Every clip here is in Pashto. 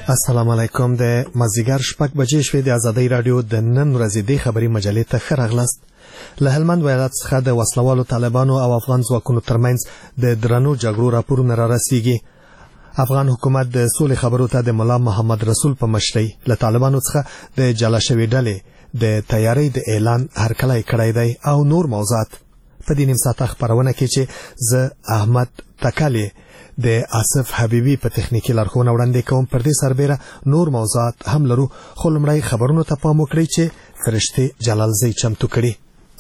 السلام علیکم. د مازیګر شپږ بجې شوې د ازادۍ رادیو د نن ورځې د خبري مجلې ته ښه راغلاست. له هلمند ولایت څخه د وسلوالو طالبانو او افغان ځواکونو ترمنځ د درنو جګړو راپورونه را رسیږي. افغان حکومت د سولې خبرو ته د مولا محمد رسول په مشرۍ له طالبانو څخه د جلا شوې ډلې د تیاری د اعلان هرکلی کړی دی او نور موضوعات په دې نیم ساعته خبرونه کې چې زه احمد تکلی د آصف حبیبی په تخنیکی لارښوونه وړاندې کوم. پر دې سربېره نور موضوعات هم لرو، خو لومړی خبرونو ته پام وکړئ چې فرشته جلالزی چمتو کړي.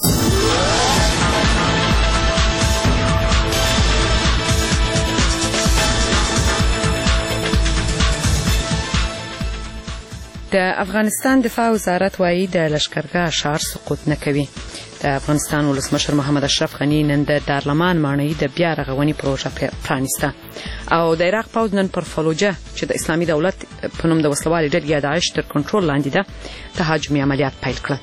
د افغانستان دفاع وزارت وایي د لشکرګاه ښار سقوط نه کوي. د افغانستان ولسمشر محمد اشرف غني نن د دارلمان ماڼۍ د بیا رغونې پروژه پرانیسته او د عراق پوځ نن پر فلوجه چې د اسلامي دولت په نوم د وسلوالې ډلې یا داعش تر کنټرول لاندې ده تهاجمي عملیات پیل کړل.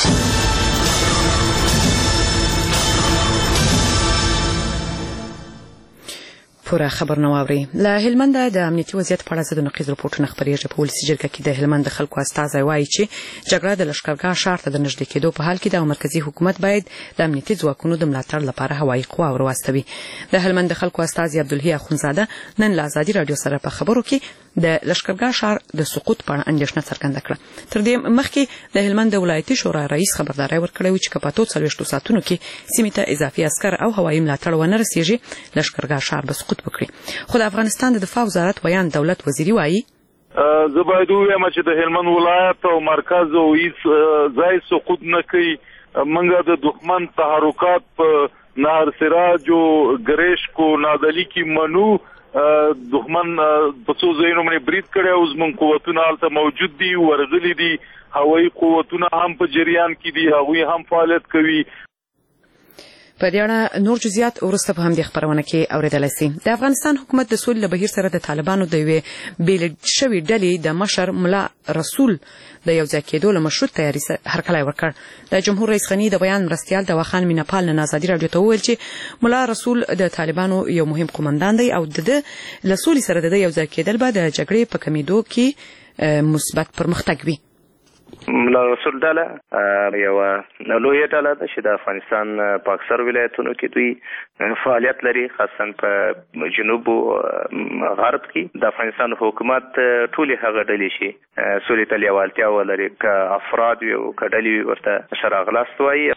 پوره خبر نو اوري. له هلمند د امنیتي وضعیت په اړه د نقیض راپورټونه خبرېږي. په ولسي جرګه کې د هلمند خلکو استازي وایي چې جګړه د لشکرګاه ښار ته د نږدې کېدو په حال کې د مرکزی حکومت باید د امنیتي ځواکونو د ملاتړ لپاره هوایي قوا ورواستوي. د هلمند خلکو استازي عبدالحی اخونزاده نن له ازادي رادیو سره په خبرو کې د لشکرګاه ښار د سقوط په اړه اندېښنه څرګنده کړه. تر دې مخکې د هلمند ولایتي شورا رئیس خبرداري ورکړې و چې په 40 ساعتونو کې سیمې ته اضافي عسكر او هوایي ملاتړ ونه رسیږي لشکرګاه ښار به سقوط وکړي. خو د افغانستان د دفاع وزارت ویان دولت وزیری وایي زه باید ووایم چې د هلمند ولایت او مرکز او هیڅ ځای سقوط نه کوي. موږ د دښمن تحرکات په نهر سراج او ګریشکو نادلی کې منو. دښمن په څو ځایونو باندې برید کړی او زموږ قوتونه هلته موجود دي، ورغلي دي. هوایي قوتونه هم په جریان کې دي، هغوی هم فعالیت کوي. په دې اړه نور جزئیات ورسته په همدې خبرونه کې اوریدلای شئ. د افغانستان حکومت د سولې له بهیر سره د طالبانو د یوې بیل شوې ډلې د مشر مولا رسول د یو ځای کېدو له مشروط تیاری سره هرکلی وکړ. د جمهور رئیس غني د بیان مرستیال د واخان مینپال نن ازادي رادیو ته وویل چې مولا رسول د طالبانو یو مهم قومندان دی او د له سولې سره د یو ځای کېدل به د جګړې په کمیدو کې مثبت پرمختګ وي. مولا رسول ډله یو لویه ډله ده چې د افغانستان په اکثر ولایتونو کې دوی فعالیت لري، خاصا په جنوب او غرب کې. د افغانستان حکومت ټولې هغه ډلې چې سولې ته لیوالتیا ولري که افراد وي او که ډلې ورته شراغلاست وایي.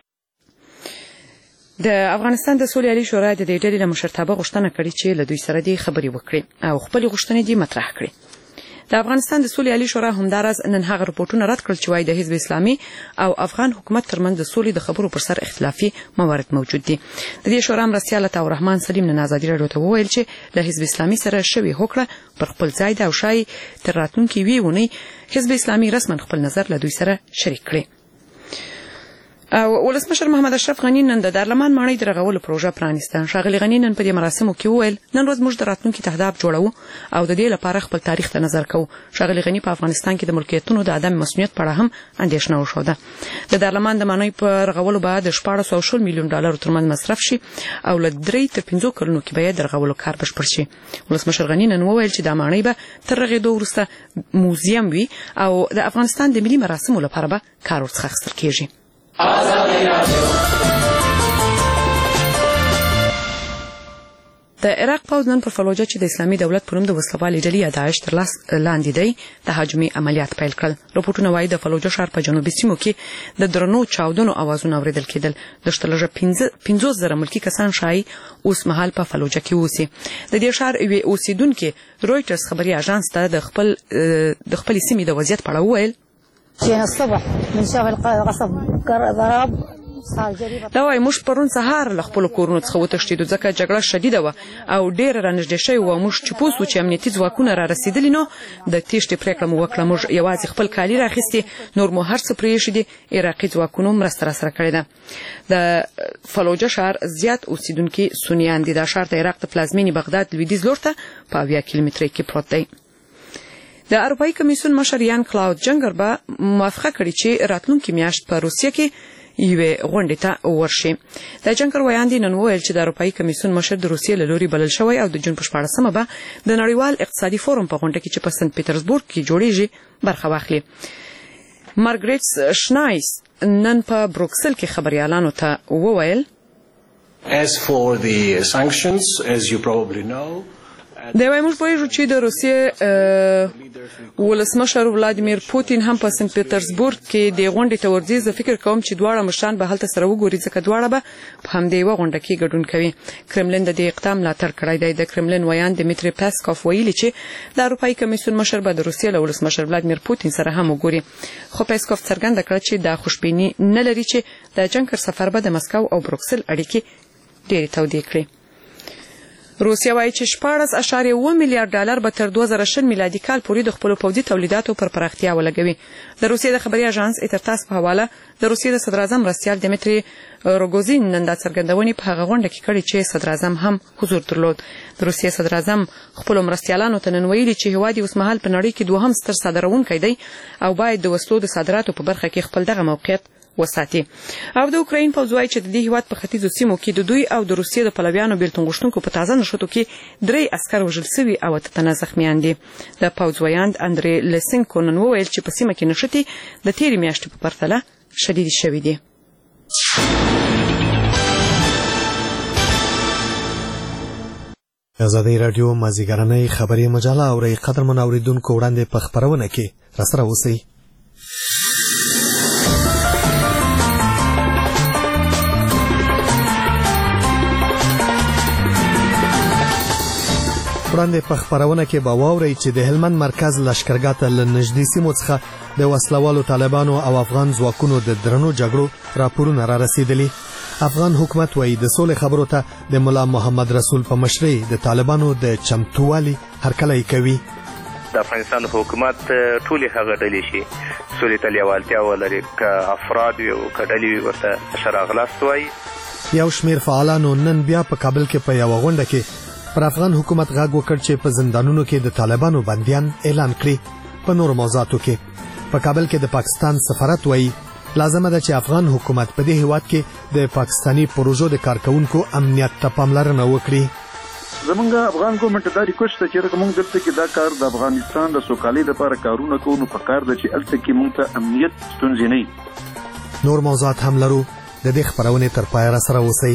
د افغانستان د سولې عالی شورا د دې ډلې له مشرتابه غوښتنه کړې چې له دوی سره دې خبرې وکړي او خپلې غوښتنې دې مطرح کړي. د افغانستان د سولې عالی شورا همداراز نن هغه راپورټونه رد کړل چې وايي د حزب اسلامي او افغان حکومت ترمنځ د سولې د خبرو پر سر اختلافي موارد موجود دي. د دې شورا مرستیال عطا الرحمن سلیم نن ازادي رادیو ته وویل چې د حزب اسلامي سره شوی هوکړه پر خپل ځای ده او شای تر راتلونکي وی ونی حزب اسلامي رسما خپل نظر له دوی سره شریک کړي. او ولسمشر محمد اشرف غني نن د دارلمان ماڼۍ د رغولو پروژه پرانیسته. ښاغلي غني نن په دې مراسمو کې وویل نن ورځ موږ د راتلونکي تهداب جوړو او د دې لپاره خپل تاریخ ته نظر کوو. ښاغلي غني په افغانستان کې د ملکیتونو د عدم مسؤلیت په اړه هم اندېښنه وښوده. د دارلمان د ماڼۍ په رغولو به د 1400 میلیون ډالر ترمن مصرف شي او له 3 تر 5 کلونو کې به د رغولو کار بشپړ شي. ولسمشر غني نن وویل چې د ماڼۍ به تر رغېدو وروسته موزیم وي او د افغانستان د ملي مراسمو لپاره به کار ورڅخه اخیستل کېږي. د عراق پوځ نن پر فلوجه چې د اسلامي دولت په نوم د وسلوالې ډلې یا داعش تر لاس لاندې دی تهاجمي عملیات پیل کړل. راپورټونه وایي د فلوجه ښار په جنوبي سیمو کې د درنو چاودنو اوازونه اوریدل کېدل. د شتلږه 15,000 ملکي کسان شایي اوس مهال په فلوجه کې اوسي. د دې ښار یوې اوسیدونکو رويټرز خبري اژانس ته د خپل سیمې د وضعیت په اړه وویل جينا الصبح من شاف القصف ضرب دا وايي موږ پرون سهار له خپل کورونو څخه وتښتېدو ځکه جګړه شدیده وه او ډېر رانږدې شوی و. موږ چې پوه سو چې امنیتي ځواکونه را رسېدلي نو د تېښتې پرېکړه مو وکړه. موږ یوازې خپل کالي راخیستي، نور مو هر څه پرېښي دي. عراقي ځواکونو مرسته راسره کړې ده. د فلوجه ښار زیات اوسیدونکي سنیان دي. دا ښار د عراق د پلازمینې بغداد لویدیځ لور ته په 80 کیلومترۍ کې پروت دی. د اروپایي کمیسیون مشر یان کلاود جنګر به موافقه کړې چې راتلونکي میاشت په روسیه کې یوې غونډې ته ورشي. د جنکر ویاندې نن وویل چې د اروپאי کمیسیون مشر د روسیې له لوري بلل شوی او د جون په 14مه به د نړیوال اقتصادي فورم په غونډه کې چې په سنت پیټرزبورګ کې جوړیږي برخه واخلي. مارګریټ شنایس نن په بروکسل کې خبريالانو ته وویل As for the sanctions, as you probably know, د موږ پوهیږو چې د روسیې ولسمشر ولادیمیر پوتین هم په سنت پیټرزبورګ کې د غونډې ته ورځي. زه فکر کوم چې دواړه مشران به هلته سره وګوري ځکه دواړه به په همدې یوه غونډه کې ګډون کوي. کرملین د دې اقدام ملاتړ کړی دی. د کرملین ویان دمیتری پاسکوف ویلي چې د اروپאי کمیسیون مشر به د روسیې له ولسمشر ولادیمیر پوتین سره هم وګوري. خو پاسکوف څرګنده کړه چې دا خوشبیني نه لري چې د جنکر سفر به د مسکو او بروکسل اړیکې ډېرې تودې کړي. روسیا وايي چې 14.1 میلیارډ ډالر به تر 2020 میلادي کال پورې د خپل پوځي تولیداتو پر پراختیا ولګوي. د روسیې د خبري اژانس ایترتاس په حواله د روسیې د صدر اعظم مرستیال دمیتری روګوزین نن د څرګندونې په هغه غونډه کې کړې چې صدر اعظم هم حضور درلود. د روسیې صدر اعظم خپل مرستیالانو ته نن ویلي چې هوادي اوسمهال په نړۍ کې دوهم ستر صادرونکی دی او باید د وسلو د صادراتو په برخه کې خپل دغه موقعیت وساتي. او د اوکراین پوځ وايي چې د دې هیواد په ختیځو سیمو کې د دوی او د روسیې د پلویانو بیلتون غوښتونکو په تازه نشټو کې 3 عسكر وژل شوي او 8 زخمیان دي. د پوځ ویاند اندري لسنکو نن وویل چې په سیمه کې نشټي د تیرې میاشتې په پرتله شدید شوي دي. آزادي رادیو مازیګرنۍ خبري مجله او قدرمن اوریدونکو وړاندې په خبرونه کې راسره اوسئ. وړاندې په خبرونه کې به واورئ چې د هلمند مرکز لشکرګاه ته له نږدې سیمو څخه د وسلوالو طالبانو او افغان ځواکونو د درنو جګړو راپورونه را رسیدلي. افغان حکومت وايي د سولې خبرو ته د مولا محمد رسول په مشرۍ د طالبانو د چمتووالي هرکلی کوي. د افغانستان حکومت ټولې هغه ډلې شي سولې ته لیوالتیا ولري که افراد وي او که ډلې ورته شراغلاست وایي. یو شمېر فعالانو نن بیا په کابل کې په یوه غونډه کې پر افغان حکومت غږ وکړ چې په زندانونو کې د طالبانو بندیان اعلان کړي. په نورو موضوعاتو کې په کابل کې د پاکستان سفارت وایي لازمه ده چې افغان حکومت په دې هیواد کې د پاکستانی پروژو د کارکونکو امنیت ته پاملرنه وکړي. زمونږ افغان ګورنمنت دا ریکوست چې موږ دلته کې دا کار د افغانستان د سوکالۍ لپاره کارونه کوو، نو په کار ده چې الته کې موږ ته امنیت ستونزې نه وي. نور موضوعات هم لرو. د دې خبرونې تر پایه را سره اوسئ.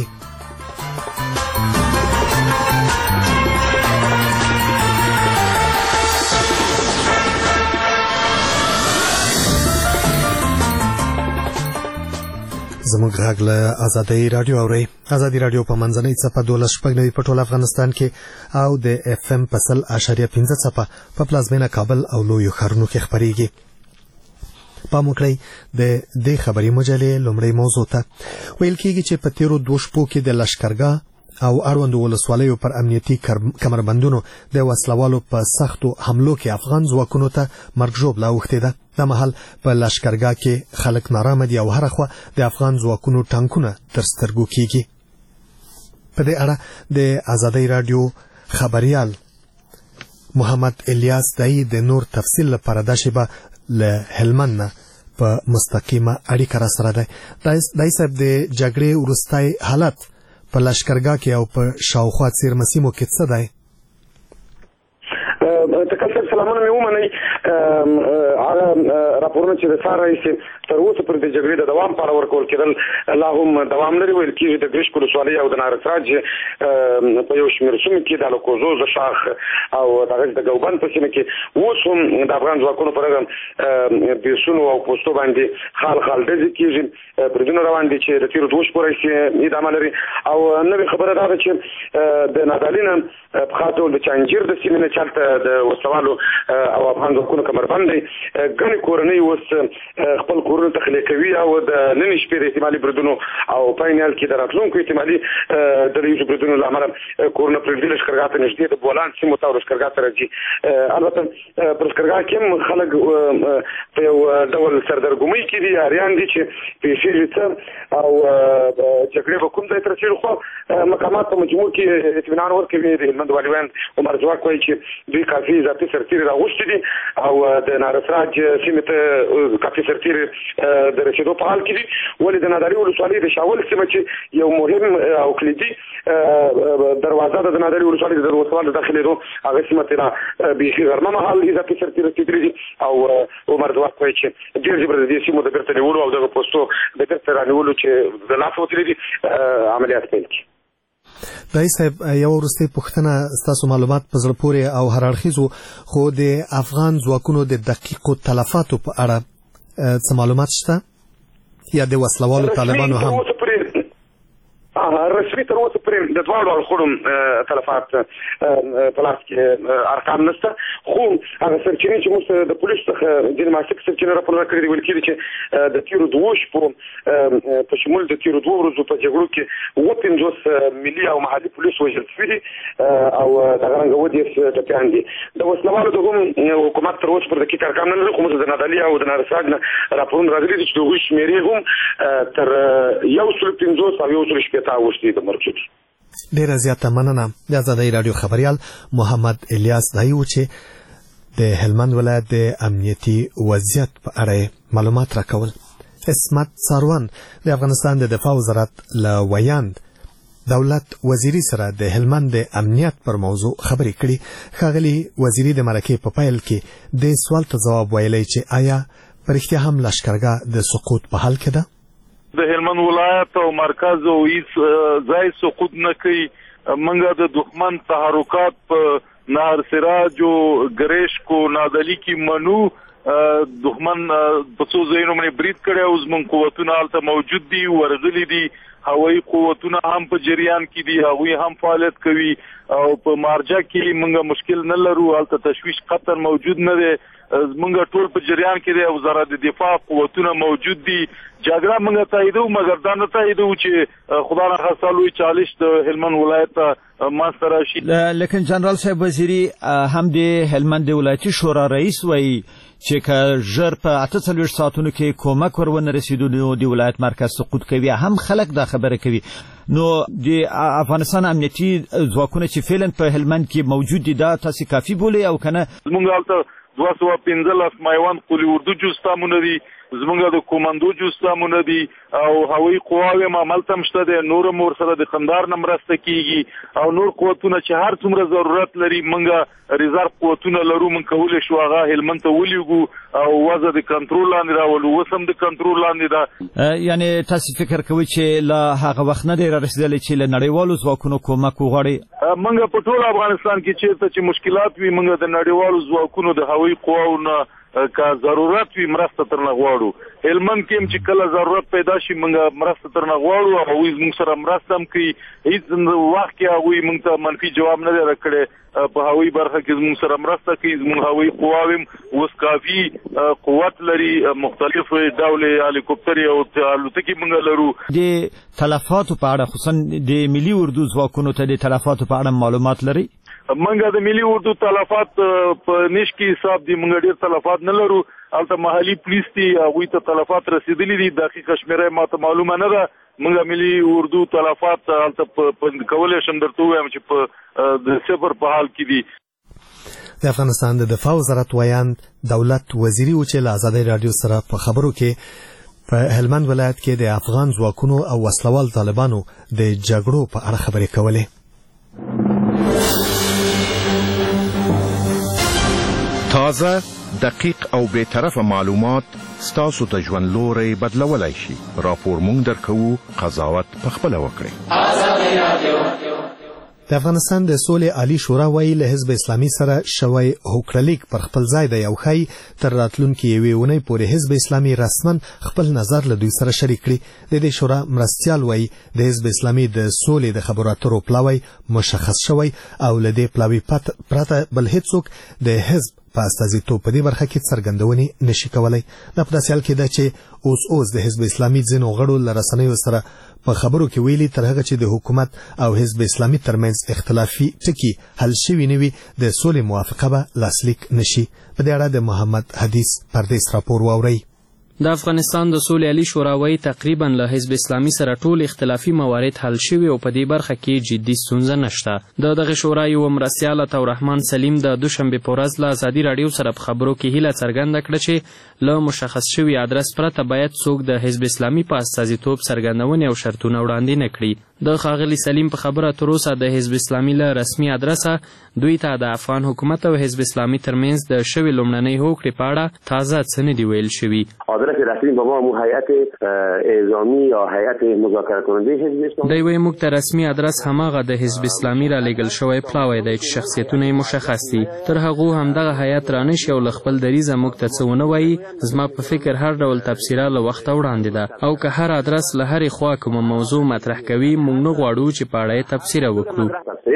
زموږ غږ له آزادي رادیو اوري. آزادي رادیو په منځنۍ څپه 12.9 په ټول افغانستان کې او د اف ام په 0.5 څپه په پلازمینه کابل او لویو ښارونو کې خبريږي. پام وکړئ د دې خبري مجلې لومړی موضوع ته. ویل کېږي چې په تیرو 2 شپو کې د لشکرګاه او اړوند ولسوالیو پر امنیتي کمربندونو د وسلوالو په سختو حملو کې افغان ځواکونو ته مرګ ژوبله اوښتې ده. د مهال په لشکرګاه کې خلک نارامه دي او هر خوا د افغان ځواکونو ټانکونه تر سترګو کېږي. په دې اړه د آزادۍ رادیو خبريال محمد الیاس دای د نور تفصیل لپاره د شبا له هلمند په مستقیمه اړیکه را سره ده. دای صاحب د جګړې ورستای حالت په لشکرګاه کې او په شاوخوا څیرمه سیمو کې څه دی؟ تکلم سلامونه مې ومنئ. هغه راپورونه چې د سار رئیس تر اوسه پر د جګړې د دوام په اړه ورکول کېدل لا هم دوام لري. ویل کېږي د ګرشک ولسوالۍ او د نارسراج په یو شمېر سیمو کې د الکوزو زشاخ او دغه د ګوبند په سیمه کې اوس هم د افغان ځواکونو پر بیسونو او پوسټو باندې خال ډزې کېږي. بریدونه روان دي چې د تیرو 2 شپو راهیسې ادامه لري. او نوې خبره دا ده چې د نادالینه په خاطر د چانجیر د سیمې نه چلته د وسوالو او افغان ځواکونو کمربند دی. ګڼې کورنۍ اوس خپل کورونه تخلیه کوي او د نن شپې د احتمالي بریدونو او فاینال کې د راتلونکو احتمالي د ریزو بریدونو له امله کورونه پرېږدي. لشکرګاه ته نږدې د بولان سیمو ته لشکرګاه ته راځي. البته په لشکرګاه کې هم خلک په یو ډول سردرګمۍ کې دي، اریان دي چې پیسېږي څه او جګړې به کوم ځای ته رسېږي. خو مقامات په مجموع کې اطمینان ورکوي. د هلمند والي ویاند عمر ځواک وایي چې دوی کافي اضافي سرتیري راغوښتي دي او د نارسراج سیمه ته کافي سرتیر د رسیدو په حال کې دي. ولې د نادري ولسوالۍ د شاول سیمه چې یو مهم او کلیدي دروازه د نادري ولسوالۍ د وسوال داخلي هغه سیمه ته به غرمه مهال اضافي سرتیر رسیدلي دي او عمر دوه کوي چې ډېر جبر د سیمو د ګرځې نیولو او د پوسټو د ګرځې رانیولو چې د لاس وتلي دي عملیات پیل کړي. دای صاحب یو ورسته پښتنه ستاسو معلومات په زړه پورې او هر اړخیزو خو د افغان ځواکونو د دقیقو تلفاتو په اړه څه معلومات شته یا د وسلوالو طالبانو هم رسمي تر اوسه پورې د دواړو اړخونو تلفات په لاس کې ارقام نشته، خو هغه سرچینې چې موږ د پولیس څخه ځینې ماسک سرچینې راپورونه کړي دي ویل کېږي چې د تیرو دوه شپو په شمول د تیرو دوه ورځو په جګړو کې 50 ملي او محلي پولیس وژل شوي دي او دغه رنګه ودې ټپیان دي. د وسلوالو د هم حکومت تر اوسه پر دقیق ارقام نه لري، خو موږ د نادالي او د نارساګ نه راپورونه راغلي دي چې د هغوی شمېرې هم تر 150 او 150 ډیره زیاته مننه. د آزادۍ رادیو خبریال محمد الیاس دایو چې د هلمند ولایت د امنیتي وضعیت په اړه معلومات راکول. اسمت ساروان د افغانستان د دفاع وزارت له ویاند دولت وزیری سره د هلمند د امنیت پر موضوع خبرې کړي. ښاغلي وزیری د مرکې په پیل کې د سوال ته ځواب ویلی چې آیا په رښتیا هم لښکرګاه د سقوط په حال کې ده؟ د هلمند ولایت او مرکز او هیڅ ځای سقوط نه کوي. منګه د دښمن تحرکات په نهر سراج او ګریشکو نادلی کې منو. دښمن په څو ځایونو باندې برید کړی او زموږ قوتونه هلته موجود دي، ورغلي دي. هوایي قوتونه هم په جریان کې دي، هغوی هم فعالیت کوي او په مارجه کې موږ مشکل نه لرو، هلته تشویش قطر موجود نه دی. موږ ټول په جریان کې دی، وزارت دفاع قوتونه موجود دي. جګړه موږ تاییدو، مګر دا نه تاییدو چې خدا نخواسته لوی چالش د هلمند ولایت ته منځته راشي. لیکن جنرال صاحب وزیری هم د هلمند ولایتي شورا رئیس وایي چې که ژر په 48 ساعتونو کې کومک ورونه رسیدو نو د ولایت مرکز سقوط کوي. هم خلک دا خبره کوي. نو د افغانستان امنیتي ځواکونه چې فعلا په هلمند کې موجود دي دا تاسو کافي بولي او کنه؟ زموږ هلته 215 مایوان قولی اردو جوستامونه دي، زمونږ د کوماندو جوستامونه دي او هوایي قواوې هم هملته شته دی. نور هم ورسره د قندهار نه مرسته کېږي او نور قوتونه چې هر څومره ضرورت لري موږ ریزرو قوتونه لرو، موږ کولی شو هغه هلمند ته ولیږو او وضع د کنټرول لاندې راولو. اوس هم د کنټرول لاندې ده. یعنی تاسو فکر کوئ چې له هغه وخت نه دی رارسېدلی چې له نړیوالو ځواکونو کومک وغواړئ؟ موږ په ټول افغانستان کې چېرته چې مشکلات وي موږ د نړیوالو ځواکونو د هوایي قواو نه که ضرورت وي مرسته ترنه غواړو. هلمند کې هم چې کله ضرورت پیدا شي موږ مرسته ترنه غواړو او هغوی زموږ سره مرسته هم کوي. هیڅ وخت کې هغوی موږ ته منفي جواب نه دی راکړی. په هوایي برخه کې زموږ سره مرسته کوي. زموږ هوایي قواوې هم اوس کافي قوت لري، مختلف ډول هلیکوپترې او الوتکې موږ لرو. د تلفاتو په اړه خصوصا د ملي اردو ځواکونو ته د تلفاتو په اړه معلومات لري؟ منګه د ملي اردو تلفات په نش کې حساب دي، منګه ډیر تلفات نه لرو. البته محلي پولیس دي، هغوی ته تلفات رسیدلي دي، دقیقه شمیره ماته معلومه نه ده. منګه ملي اردو تلفات البته کولی شم درته ووایم چې په د صفر په حال کې دي. د افغانستان د دفاع وزارت ویاند دولت وزیری و چې له آزادۍ رادیو سره په خبرو کې په هلمند ولایت کې د افغان ځواکونو او وسلوال طالبانو د جګړو په اړه خبرې کولې. تازه، دقیق او بی‌طرفه معلومات ستاسو ته ژوند لوری بدلولای شي. راپور مونږ درکوو، قضاوت پخپله وکړئ. د افغانستان د سولې عالی شورا وایي له حزب اسلامي سره شوی هوکړلیک پر خپل ځای دی او ښایي تر راتلونکې یوې اونۍ پورې حزب اسلامي رسما خپل نظر له دوی سره شریک کړي. د دې شورا مرستیال وایي د حزب اسلامي د سولې د خبرو اترو پلاوی مشخص شوی او له دې پلاوی پرته بل هیڅوک د حزب په استازیتوب په دې برخه کې څرګندونې نشي کولای. دا په داسې حال کې ده چې اوس د حزب اسلامي ځینو غړو له رسنیو سره په خبرو کې ویلي تر هغه چې د حکومت او حزب اسلامي ترمنځ اختلافي ټکي حل شوي نه وي د سولې موافقه به لاسلیک نشي. په دې اړه د محمد حدیث پردیس راپور واورئ. د افغانستان د سولې عالی شورا تقریبا له حزب اسلامي سره ټول اختلافي موارد حل شوي او په دې برخه کې جدي ستونزه نشته. دغه شورا یو مرستیال عطا الرحمن سلیم د دوشنبه په ورځ له ازادي راډیو سره په خبرو کې هیله څرګنده کړه چې له مشخص شوي ادرس پرته باید څوک د حزب اسلامي په استازیتوب څرګندونې او شرطونه وړاندې نه کړي. د ښاغلي سلیم په خبره تر اوسه د حزب اسلامي له رسمي ادرسه دوی ته د افغان حکومت او حزب اسلامي ترمنځ د شوي لومړنۍ هوکړې په اړه تازه څه نه دي ویل شوي. آدرس رسمی به ما هیئت اعزامی یا هیئت مذاکره کننده حزب اسلامي دی وایي موږ ته رسمي ادرس هماغه د حزب اسلامي را لېږل شوی پلاوی دی چې شخصیتونه یې مشخص دي. تر هغو همدغه هیئت رانشي او له خپل دریځه موږ ته څه ونه وایي. زما په فکر هر ډول تبصره له وخته وړاندې ده او که هر ادرس له هرې خوا کومه موضوع مطرح کوي موږ نه غواړو چې په اړه یې تبصره وکړو.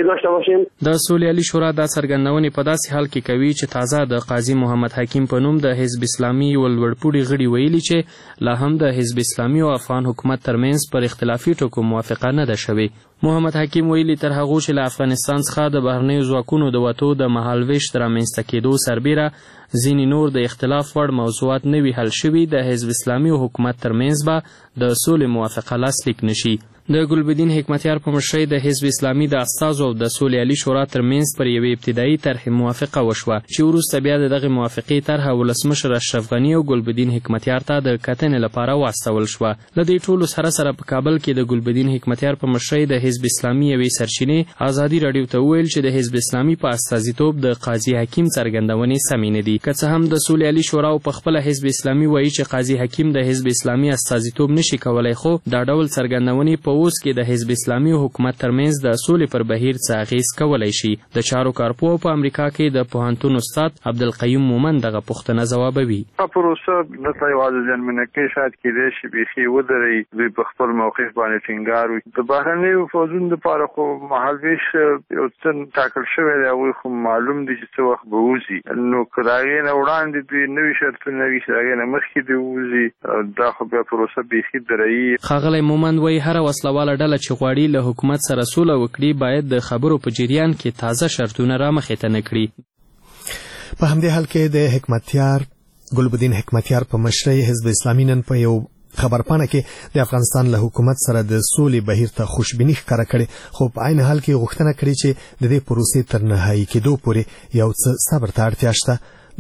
د سولې عالی شورا دا څرګندونې په داسې حال کې کوي چې تازه د قاضي محمد حکیم په نوم د حزب اسلامي یو لوړپوړي غړي ویلي چې لا هم د حزب اسلامي او افغان حکومت ترمنځ پر اختلافي ټکو موافقه نه ده شوې. محمد حکیم ویلي تر هغو چې له افغانستان څخه د بهرنیو ځواکونو د وتو د مهالویش د رامنځته کېدو سربیره ځینې نور د اختلاف وړ موضوعات نه وي حل شوي د حزب اسلامي او حکومت ترمنځ به د سولې موافقه لاسلیک نشي. د ګلبدین حکمتیار په مشرۍ د حزب اسلامي د استازو او د سولې عالی شورا ترمنځ پر یوې ابتدایي طرحې موافقه وشوه چې وروسته بیا د دغې موافقې طرحه ولسمشر اشرف غني او ګلبدین حکمتیار ته د کتنې لپاره واستول شوه. له دې ټولو سره په کابل کې د ګلبدین حکمتیار په مشرۍ د حزب اسلامي یوې سرچینې ازادي راډیو ته وویل چې د حزب اسلامي په استازیتوب د قاضي حکیم څرګندونې سمې نه دي. که څه هم د سولې عالی شورا په خپله حزب اسلامي وایي چې قاضي حکیم د حزب اسلامي استازیتوب نشي کولی، خو دا ډول څرګندونې په اوس کې د حزب اسلامي او حکومت ترمنځ د سولې پر بهیر څه اغیز کولی شي. د چارو کارپوه په امریکا کې د پوهنتون استاد عبدالقیوم مومن دغه پوښتنه ځوابوي. پروسه دلته یوازې زیانمنکۍ شاید کېدای شي بیخي ودرئ، دوی په خپل موقف باندې ټینګار وکړي. د بهرنیو فوجونو دپاره خو مهالویش یو څه ټاکل شوی دی، هغوی خو معلوم دي چې څه وخت به وځي. نو که د هغې نه وړاندې دوی نوي شرطونه وي چې د هغې نه مخکې دې ووځي، دا خو بیا پروسه بیخي درئي. ښاغلی مومند وایي هره وسلواله ډله چې غواړي له حکومت سره سوله وکړي باید د خبرو په جریان کې تازه شرطونه رامخې ته نه کړي. په همدې حال کې د ګلبدین حکمتیار په مشرۍ حزب اسلامي نن په یو خبرپاڼه کې د افغانستان له حکومت سره د سولې بهیر ته خوشبیني ښکاره کړې، خو په عین حال کې غوښتنه کړې چې د دې پروسې تر نهایي کېدو پورې یو څه صبر ته اړتیا شته.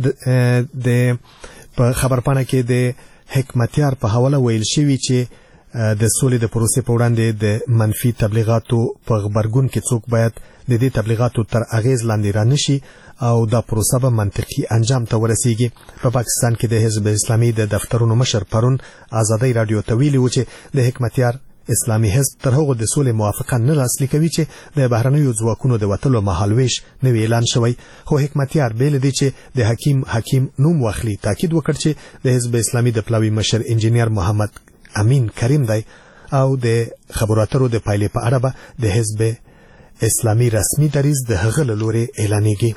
په خبرپاڼه کې د حکمتیار په حواله ویل شوي چې د سولې د پروسې په وړاندې د منفي تبلیغاتو په غبرګون کې څوک باید د دې تبلیغاتو تر اغیز لاندې رانشي او دا پروسه به منطقي انجام ته ورسیږي. په پاکستان کې د حزب اسلامي د دفترونو مشر پرون ازادي راډیو ته ویلي و چې د حکمتیار اسلامي حزب تر هغو د سولې موافقه نه لاسلیکوي چې د بهرنیو ځواکونو د وتلو مهالویش نوی اعلان شوی. خو حکمتیار بیل دی چې د حکیم نوم واخلي تاکید وکړ چې د حزب اسلامي د پلاوي مشر انجینیر محمد امین کریم دی او د خبرو اترو د پایلې په اړه به د حزب اسلامي رسمي دریځ د هغه له لوري اعلانېږي.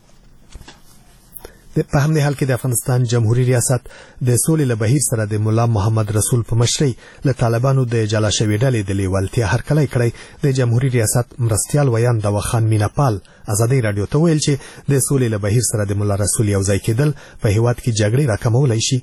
په همدې حال کې د افغانستان جمهوریت ریاست د سولې له بهیر سره د مولا محمد رسول په مشرۍ له طالبانو د جلا شوې ډلې د لیوالتیا هرکلی کړی. د جمهوریت ریاست مرستیال ویان دواخان میناپال ازادي راډیو ته ویل چې د سولې له بهیر سره د مولا رسول یو ځای کېدل په هیواد کې جګړې راکمولی شي.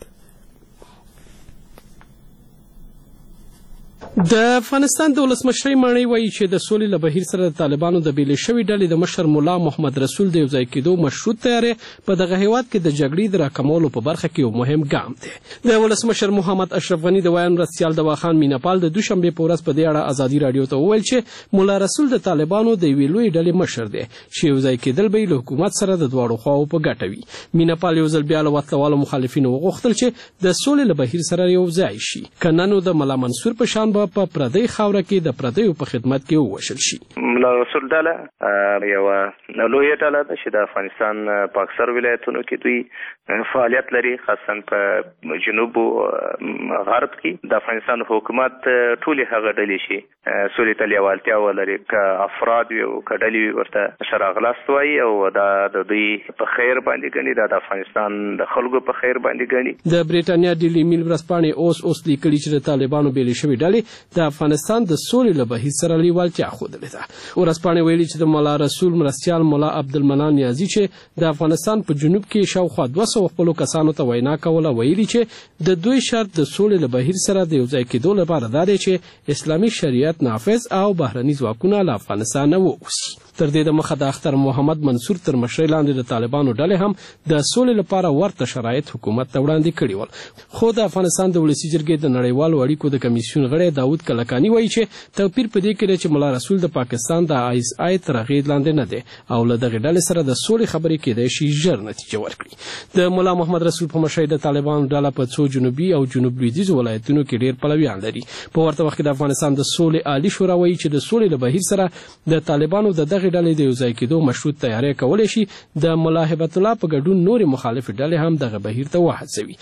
د افغانستان د ولسمشرۍ ماڼۍ وایي چې د سولې له بهیر سره د طالبانو د بیلې شوې ډلې د مشر مولا محمد رسول د یوځای کېدو مشروط تیاری په دغه هیواد کې د جګړې د راکمولو په برخه کې یو مهم ګام دی. د ولسمشر محمد اشرف غني د ویان مرستیال دواخان میناپال د دوشنبې په ورځ په دې اړه ازادي راډیو ته وویل چې مولا رسول د طالبانو د یوې لویې ډلې مشر دی چې یوځای کېدل به یې له حکومت سره د دواړو خواو په ګټه وي. میناپال یو ځل بیا له وسلوالو مخالفینو وغوښتل چې د سولې له بهیر سره یو ځای شي، که نه نو د ملا منصور په شان به په پردۍ خاوره کې د پردیو په خدمت کې ووشل شي. ملا رسول ډله یوه لویه ډله ده چې د افغانستان په اکثر ولایتونو کې دوی فعالیت لري، خاصا په جنوب او غرب کې. د افغانستان حکومت ټولې هغه ډلې چې سولې ته لیوالتیا ولري، که افراد وي او که ډلې ورته شراغلاست وایي او دا د دوی په خیر باندې ګڼي، دا د افغانستان د خلکو په خیر باندې ګڼي. د بریټانیا ډیلی میل ورځپاڼې اوس لیکلي چې د طالبانو بیلې شوې ډلې د افغانستان د سولې له بهیر سره لیوالتیا ښودلې ده. ورځپاڼې ویلي چې د مولا رسول مرستیال مولا عبدالمنان نیازي چې د افغانستان په جنوب کې شاوخوا 200 خپلو کسانو ته وینا کوله ویلي چې د دوی شرط د سولې له بهیر سره د یوځای کېدو لپاره دا دی چې اسلامي شریعت نافذ او بهرني ځواکونه له افغانستانه ووځي. تر دې دمخه د اختر محمد منصور تر مشرۍ لاندې د طالبانو ډلې هم د سولې لپاره ورته شرایط حکومت ته وړاندې کړي ول. خو د افغانستان د ولسي جرګې د نړیوالو اړیکو د کمیسیون غړی داود کلکاني وایي چې توپیر په دې کې دی چې مولا رسول د پاکستان د ISI تر اغېز لاندې نه دی او له دغې ډلې سره د سولې خبرې کېدای شي ژر نتیجه ورکړي. د مولا محمد رسول په مشرۍ د طالبانو ډله په څو جنوبي او جنوب لویدیځو ولایتونو کې ډېر پلویان لري. په ورته وخت کې د افغانستان د سولې عالي شورا وایي چې د سولې له بهیر سره د طالبانو د دغې ډلې د یوځای کېدو مشروط تیاری کولی شي. د ملا هبت الله په ګډون نورې مخالفې ډلې هم دغه بهیر ته وهڅوي.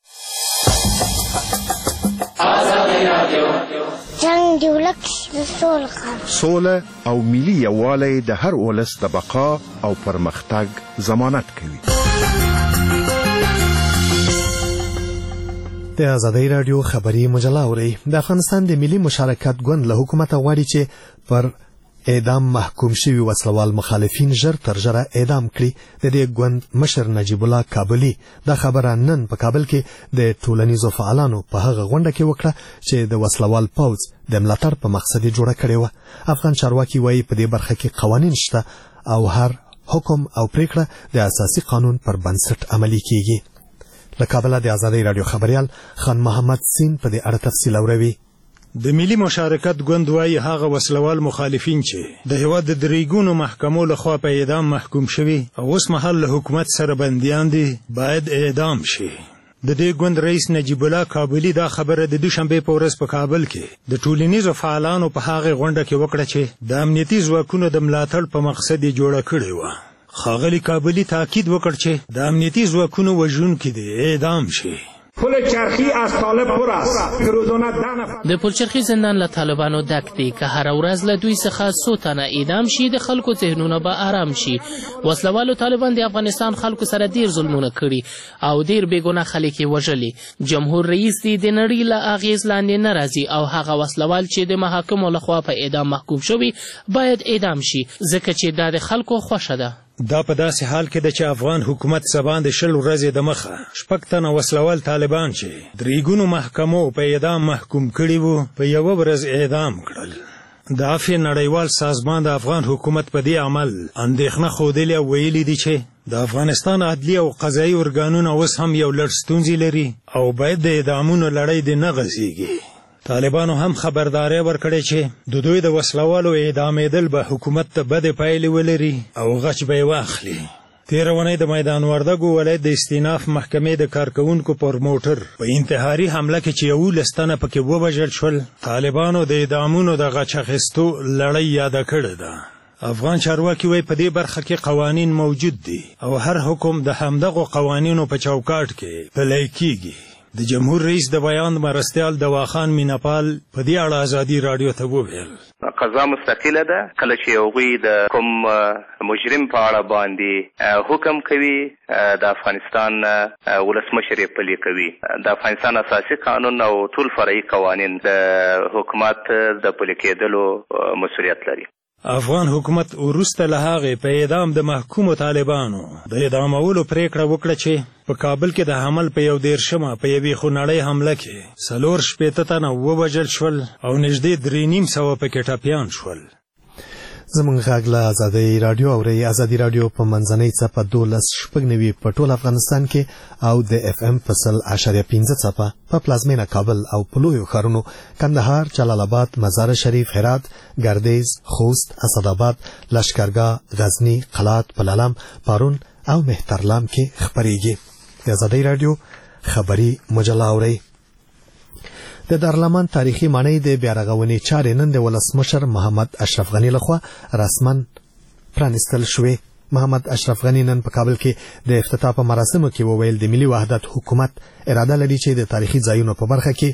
جنگ دی ولک د سوله او ملي یووالی د هر ولس د بقا او پرمختګ ضمانت کوي. د آزادۍ راډیو خبري مجله اورئ. د افغانستان د ملي مشارکت ګوند له حکومت غواړي چې پر اعدام محکوم شوي وسلوال مخالفین ژر تر ژره اعدام کړي. د دې ګوند مشر نجیب الله کابلی دا خبره نن په کابل کې د ټولنیزو فعالانو په هغه غونډه کې وکړه چې د وسلوال پوځ د ملاتړ په مقصد جوړه کړې وه. افغان چارواکي وایي په دې برخه کې قوانین شته او هر حکم او پریکړه د اساسي قانون پر بنسټ عملي کیږي. له کابل د آزادۍ راډیو خبريال خان محمد سین په دې اړه تفصیل اوروي. د ملي مشارکت ګوند وايي هغه وسلوال مخالفین چې د هیواد د دریګونو محکمو لخوا په اعدام محکوم شوي او اوس مهال له حکومت سره بندیان دي باید اعدام شي. د دې ګوند رئیس نجیب الله کابلی دا خبره د دوشنبه په ورځ په کابل کې د ټولنیزو فعالانو په هغه غونډه کې وکړه چې د امنیتي ځواکونو د ملاتړ په مقصد یې جوړه کړې وه. ښاغلي کابلی تاکید وکړ چې د امنیتي ځواکونو وژونکي دي اعدام شي. پلچرخی از طالب پر است که روزانه 10 نفر د پلچرخی زندان له طالبانو ډک دی که هر ورځ له دوی څخه څو تنه اعدام شي د خلکو ذهنونه به آرام شي. وسلوالو طالبان د افغانستان خلکو سره ډیر ظلمونه کړي او ډیر بېګناه خلک یې وژلي. جمهور رئیس دی د نړۍ له اغېز لاندې نه راځي او هغه وسلوال چې د محاکمو لخوا په اعدام محکوم شوي باید اعدام شي ځکه چې دا د خلکو خوښه ده. دا په داسې حال کې ده چې افغان حکومت سبا د 10 ورځې د مخه 6 تنه وسلوال طالبان چې دریګونو محکمو په اعدام محکوم کړي وو په یوه ورځ اعدام کړل. د عفو نړیوال سازمان د افغان حکومت په دې عمل اندېښنه ښودلې او ویلي دي چې د افغانستان عدلي او قضایي ارګانونه اوس هم یو لړ ستونزې لري او باید د اعدامونو لړۍ دې نه غځېږي. طالبانو هم خبرداري ورکړې چې د دوی د وسلوالو اعدامېدل به حکومت ته بدې پایلې ولري او غچ به یې واخلي. تېره اونۍ د میدان وردګو ولایت د استیناف محکمې د کارکوونکو پر موټر په انتحاري حمله کې چې 11 تنه پکې ووژل شول طالبانو د اعدامونو د غچ اخیستو لړۍ یاده کړې ده. افغان چارواکي وایي په دې برخه کې قوانین موجود دي او هر حکم د همدغو قوانینو په چوکاټ کې پلی کیږي. د جمهور رئیس د بیان مرستیال دواخان میناپال په دې اړه آزادي رادیو ته وویل قضا مستقله ده کله چې هغوی د کوم مجرم په اړه باندې حکم کوي د افغانستان ولسمشر یې پلي کوي. د افغانستان اساسي قانون او ټول فرعي قوانین د حکومت د پلي کېدلو مسؤلیت لري. افغان حکومت وروسته له هغې په اعدام د محکومو طالبانو د اعدامولو پریکړه وکړه چې په کابل کې د حمل په 11مه په یوې خونړۍ حمله کې 4 تنه ووژل شول او نږدې 350 پکې ټپیان شول. زمونږ غږ له آزادۍ راډیو اورئ. آزادۍ راډیو په منځنۍ څپه 12.9 په ټول افغانستان کې او د FM په 100.5 څپه په پلازمینه کابل او په لویو ښارونو کندهار، جلال آباد، مزار شریف، هرات، ګردیز، خوست، اسداباد، لشکرګاه، غزنی، قلات، پلالم، پارون او مهترلام کې خبرېږي. د آزادۍ راډیو خبري مجله اورئ. د دارالمان تاریخي ماڼۍ د بیارغونې چارې نن د ولسمشر محمد اشرف غني لخوا رسما پرانیستل شوې. محمد اشرف غني نن په کابل کې د افتتاح په مراسمو کې وویل د ملي وحدت حکومت اراده لري چې د تاریخي ځایونو په برخه کې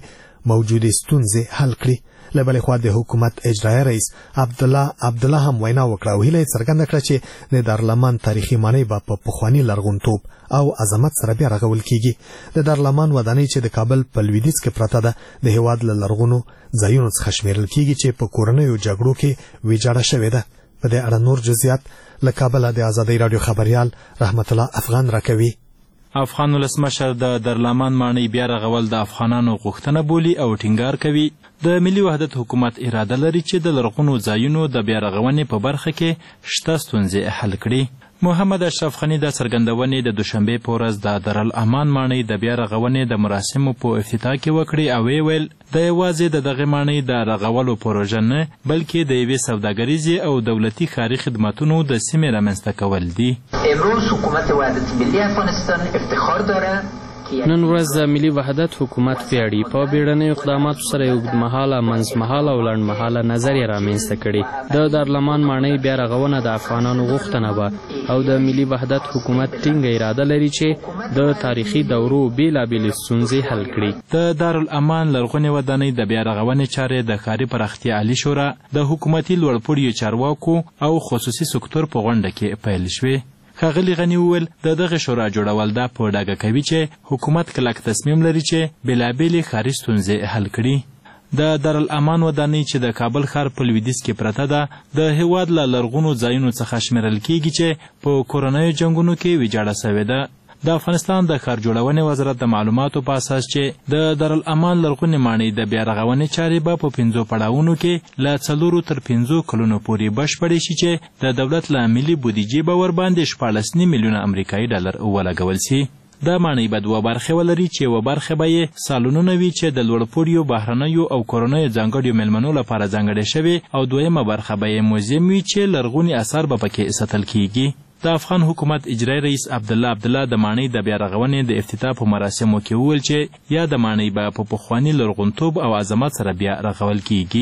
موجودې ستونزې حل کړي. له بلې خوا د حکومت اجرایي رئیس عبدالله هم وینا وکړه او هیله یې څرګنده کړه چې د دارالمان تاریخي ماڼۍ به په پخواني لرغونتوب او عظمت سره بیا رغول کیږي. د دارالمان ودانۍ چې د کابل په لویدیځ کې پرته ده د هیواد له لرغونو ځایونو څخه شمیرل کیږي چې په کورنیو جګړو کې ویجاړه شوې ده. په دې اړه نور جزئیات له کابل د آزادۍ رادیو خبريال رحمت الله افغان راکوي. افغان ولسمشر د دارالمان ماڼۍ بیا رغول د افغانانو غوښتنه بولي او ټینګار کوي د ملي وحدت حکومت اراده لري چې د لرغونو ځایونو د بیا رغونې په برخه کې شته ستونزې حل کړي. محمد اشرف غنی د څرګندونې د دوشنبه په ورځ د دارالامان ماڼۍ د بیا رغونې د مراسمو په افتتاح کې وکړي او ویل د یوازې دغه ماڼۍ د رغولو پروژه نه بلکې د یوې سوداګریزې او دولتي ښاري خدماتونو د سیمې رامنځته کول دي. امروز حکومت وحدت ملی افغانستان افتخار داره نن ورځ د ملي وحدت حکومت پیاړي په بیړنیو اقداماتو سره اوږدمهاله منځمهاله او لنډمهاله نظریه رامنځته کړي. د دارالمان ماڼۍ بیا رغونه د افغانانو غوښتنه وه او د ملي وحدت حکومت ټینګه اراده لري چې د تاریخي دورو بېلابېلې ستونزې حل کړي. د دارالامان لرغونې ودانۍ د بیا رغونې چارې د ښاري پراختیا عالي شورا د حکومتي لوړپوړیو چارواکو او خصوصي سکتور په غونډه کې پیل شوې. ښاغلي غني وویل د دغه شورا جوړول دا په ډاګه کوي چې حکومت کلک تصمیم لري چې بېلابېلې ښاري ستونزې حل کړي. د دارالامان ودانۍ چې د کابل ښار په لویدیځ کې پرته ده د هیواد له لرغونو ځایونو څخه شمیرل کیږي چې په کورنیو جنګونو کې ویجاړه سوې ده. د افغانستان د ښار جوړونې وزارت د معلوماتو په اساس چې د دارالامان لرغونې ماڼۍ د بیا رغونې چارې به په 5 پړاوونو کې له 4 تر 5 کلونو پورې بشپړې شي چې د دولت له ملي بودیجې به ورباندې 14 میلیونه امریکایي ډالر ولګول شي. دا ماڼۍ به 2 برخې ولري چې یوه برخه به یې سالونونه وي چې د لوړپوړیو بهرنیو او کورنیو ځانګړیو میلمنو لپاره ځانګړې شوې او دویمه برخه به یې موزیم وي چې لرغوني اثار به پکې ساتل کیږي. د افغان حکومت اجرایي رئیس عبدالله د ماڼۍ د بیا رغونې د افتتاح په مراسمو کې وویل چې یا د ماڼۍ به په پخواني لرغونتوب او عظمت سره بیا رغول کیږي.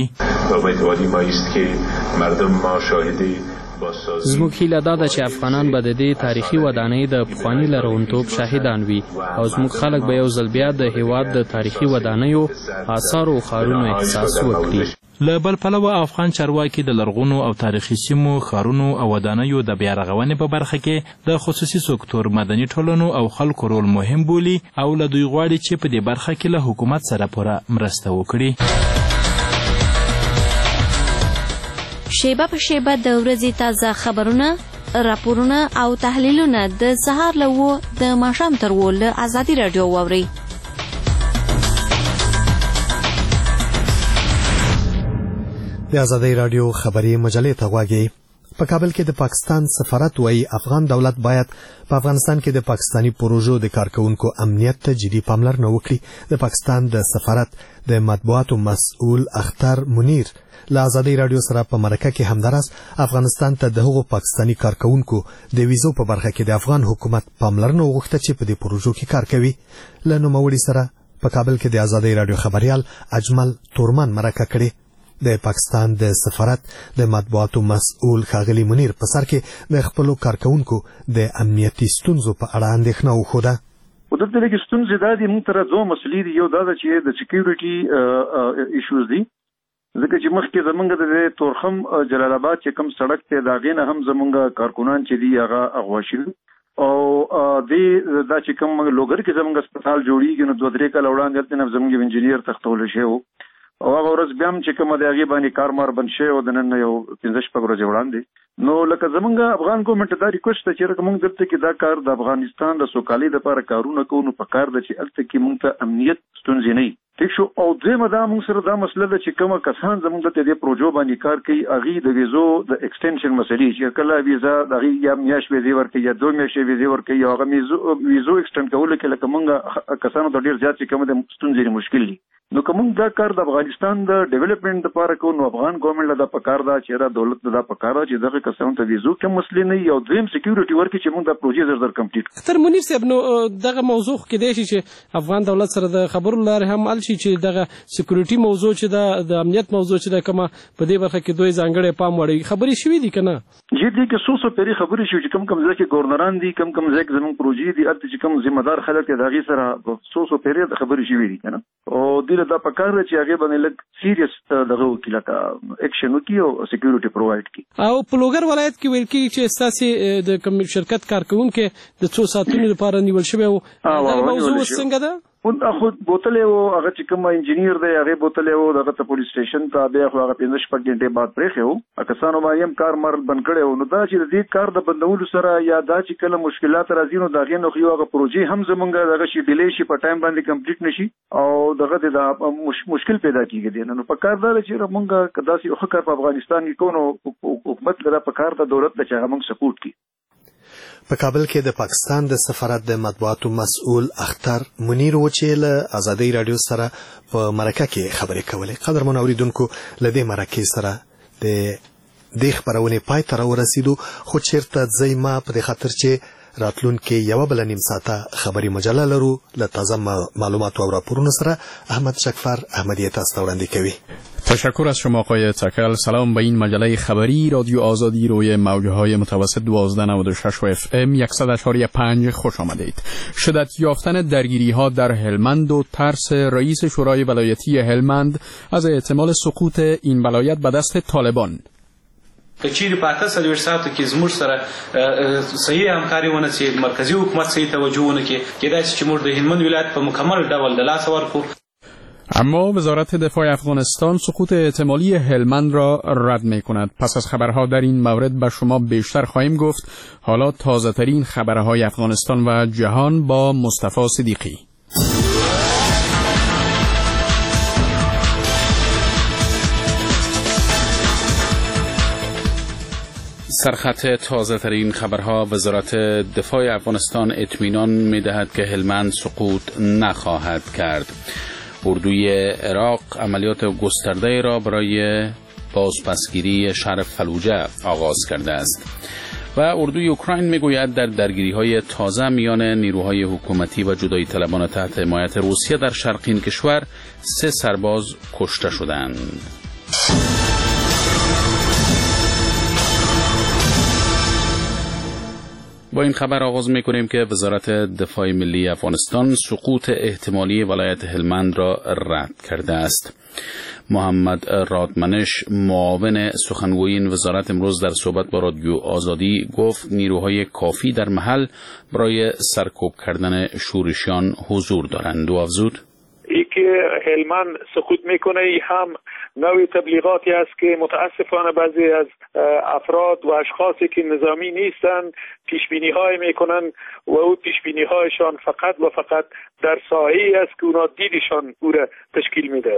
زموږ هیله دا ده چې افغانان به د دې تاریخي ودانۍ د پخواني لرغونتوب شاهدان وي او زموږ خلک به یو ځل بیا د هیواد د تاریخي ودانیو آثارو او ښارونو احساس وکړي. له بل پلوه افغان چارواکي د لرغونو او تاریخي سیمو ښارونو او ودانیو د بیا رغونې په برخه کې د خصوصي سکتور مدني ټولنو او خلکو رول مهم بولي او له دوی غواړي چې په دې برخه کې له حکومت سره پوره مرسته وکړي. شیبه په شیبه د ورځې تازه خبرونه، راپورونه او تحلیلونه د سهار له 9 د ماښام تر 10 له آزادي رادیو واورئ. د آزادۍ رادیو خبري مجلې ته غواړئ. په کابل کې د پاکستان سفارت وایي افغان دولت باید په افغانستان کې د پاکستاني پروژو د کارکونکو امنیت ته جدي پاملرنه وکړي. د پاکستان د سفارت د مطبوعاتو مسؤل اختر منیر له آزادۍ رادیو سره په مرکه کې همداراز افغانستان ته د هغو پاکستاني کارکونکو د ویزو په برخه کې د افغان حکومت پاملرنه وغوښته چې په دې پروژو کې کار کوي. له نوموړي سره په کابل کې د آزادۍ رادیو خبريال اجمل تورمان مرکه کړې. د پاکستان د سفارت د مطبوعاتو مسؤل ښاغلي منیر په سر کې د خپلو کارکونکو د امنیتي ستونزو په اړه اندېښنه وښوده. دلته لږ ستونزې دا دي، موږ سره 2 مسلې دي. یو دا ده چې د سکیورټي ایشوز دي، ځکه چې مخکې زمونږ د تورخم جلال آباد چې کوم سړک دی د هغې نه هم زمونږ کارکنان چې دي هغه اغوا شوي او دا چې کوم لوګر کې زمونږ هسپتال جوړېږي نو 2-3 کاله وړاندې هلته نه زمونږ انجینیر تختولی شوی و او هغه ورځ بیا هم چې کومه د هغې باندې کارمار بند شوی و د نن نه یو 15-16 ورځې وړاندې. نو لکه زمونږ افغان ګورنمنټ دا ریکوست ده چې لکه موږ دلته کې دا کار د افغانستان د سوکالۍ لپاره کارونه کوو نو په کار ده چې هلته کې موږ ته امنیت ستونزې نه وي. ٹھیک شو. او دویمه دا موږ سره دا مسله ده چې کومه کسان زموږ دلته دې پروژو باندې کار کوي هغې د ویزو د ایکسټینشن مسلې چې کله ویزا د هغې یا میاشت ویزې ورکوي یا 2 میاشتې ویزې ورکوي او هغه ویزو ایکسټینډ کولو کې لکه موږ کسانو ته ډېر زیات چې کومه د ستونزې مشکل دي. نو که موږ دا کار د افغانستان د ډیولپمنټ لپاره کوو نو افغان ګورنمنټ له دا پکار ده چې دا دولت له دا پکار ده چې دغه کسانو ته ویزو کې مسلې نه یو دویم سکیورټي ورکړي چې موږ دا پروژې زر کمپلیټ کړو. اختر منیر صاحب، نو دغه موضوع کې دی چې افغان دولت سره د خبرو لارې هم حل شي چې دغه سکیورټي موضوع چې د امنیت موضوع چې کومه په دې برخه کې دوی ځانګړي پام وړي خبرې شوې دي کنه جی دې کې سوسو پیری خبرې شوې چې کم ځکه ګورنران دي کم ځکه زموږ پروژې دي چې کوم ذمہ دار خلک دي دغه سره سوسو پیری د خبرې شوې دي کنه او دې دا پکار چې هغه باندې لګ سیریس دغه وکیل کا اکشن وکي او سکیورټي پرووایډ کی او په لوګر ولایت کې ویل کی چې اساسي د کوم شرکت کارکونکو د 2 ساعتونو لپاره نیول شوی او دا موضوع څنګه ده خود بوتل او هغه چې کوم انجینیر دی هغه بوتل او دغه ته پولیس سټیشن ته بیا خو هغه 15 غنټه بعد پرې خو کسانو باندې کار مر بند کړي نو دا چې دې کار د بندولو سره یا دا چې کله مشکلات راځي نو دا غي نو خو هغه پروژې هم زمونږ دغه شي ډیلی شي په ټایم باندې کمپلیټ نشي او دغه د مشکل پیدا کیږي نو په کار دا چې موږ کداسي خو کار په افغانستان کې کوو حکومت لپاره په کار د دولت د چا موږ سپورټ کی په کابل کې د پاکستان د سفارت د مطبوعاتو مسؤل اختر منیر و چې له آزادۍ رادیو سره په مرکه کې خبرې کولې قدرمن اوریدونکو لدې مرکه سره د خبرونه پای تر ورسېدو خو چیرته ځای ما په خاطر چې راتلونکي یو بل نیم ساعته خبري مجله لرو له تازه معلوماتو او راپورونو سره احمد شکفر احمدی تاسو وړاندې کوي. تشکر از شما آقای تکل. سلام به این مجله خبری رادیو آزادی روی موجهای متوسط 1296 FM 100.5 خوش آمدید. شدت یافتن درگیری ها در هلمند و ترس رئیس شورای ولایتی هلمند از احتمال سقوط این ولایت به دست طالبان. کچیر پاته سلویر ساعتو کې زموږ سره صحیح همکاري ونه چې مرکزی حکومت صحیح توجه ونه کې داسې چې موږ د هلمند ولایت په مکمل ډول د لاس ورکو. اما وزارت دفاع افغانستان سقوط احتمالی هلمند را رد می‌کند. پس از خبرها در این مورد به شما بیشتر خواهیم گفت. حالا تازه ترین خبرهای افغانستان و جهان با مصطفی صدیقی. سرخط تازه ترین خبرها. وزارت دفاع افغانستان اطمینان می‌دهد که هلمند سقوط نخواهد کرد. اردوی عراق عملیات گسترده را برای بازپسگیری شهر فلوجه آغاز کرده است و اردوی اوکراین میگوید در درگیری‌های تازه میان نیروهای حکومتی و جدایی طلبان تحت حمایت روسیه در شرق این کشور 3 سرباز کشته شدند. با این خبر آغاز می‌کنیم که وزارت دفاع ملی افغانستان سقوط احتمالی ولایت هلمند را رد کرده است. محمد رادمنش معاون سخنگوی این وزارت امروز در صحبت با رادیو آزادی گفت نیروهای کافی در محل برای سرکوب کردن شورشیان حضور دارند و افزود ای که هلمند سقوط میکنه هم نوع تبلیغاتی است که متاسفانه بعضی از افراد و اشخاصی که نظامی نیستند پیشبینی های میکنن و او پیشبینی هایشان فقط و فقط در ساحه‌ای است که اونا دیدشان او را تشکیل میدن.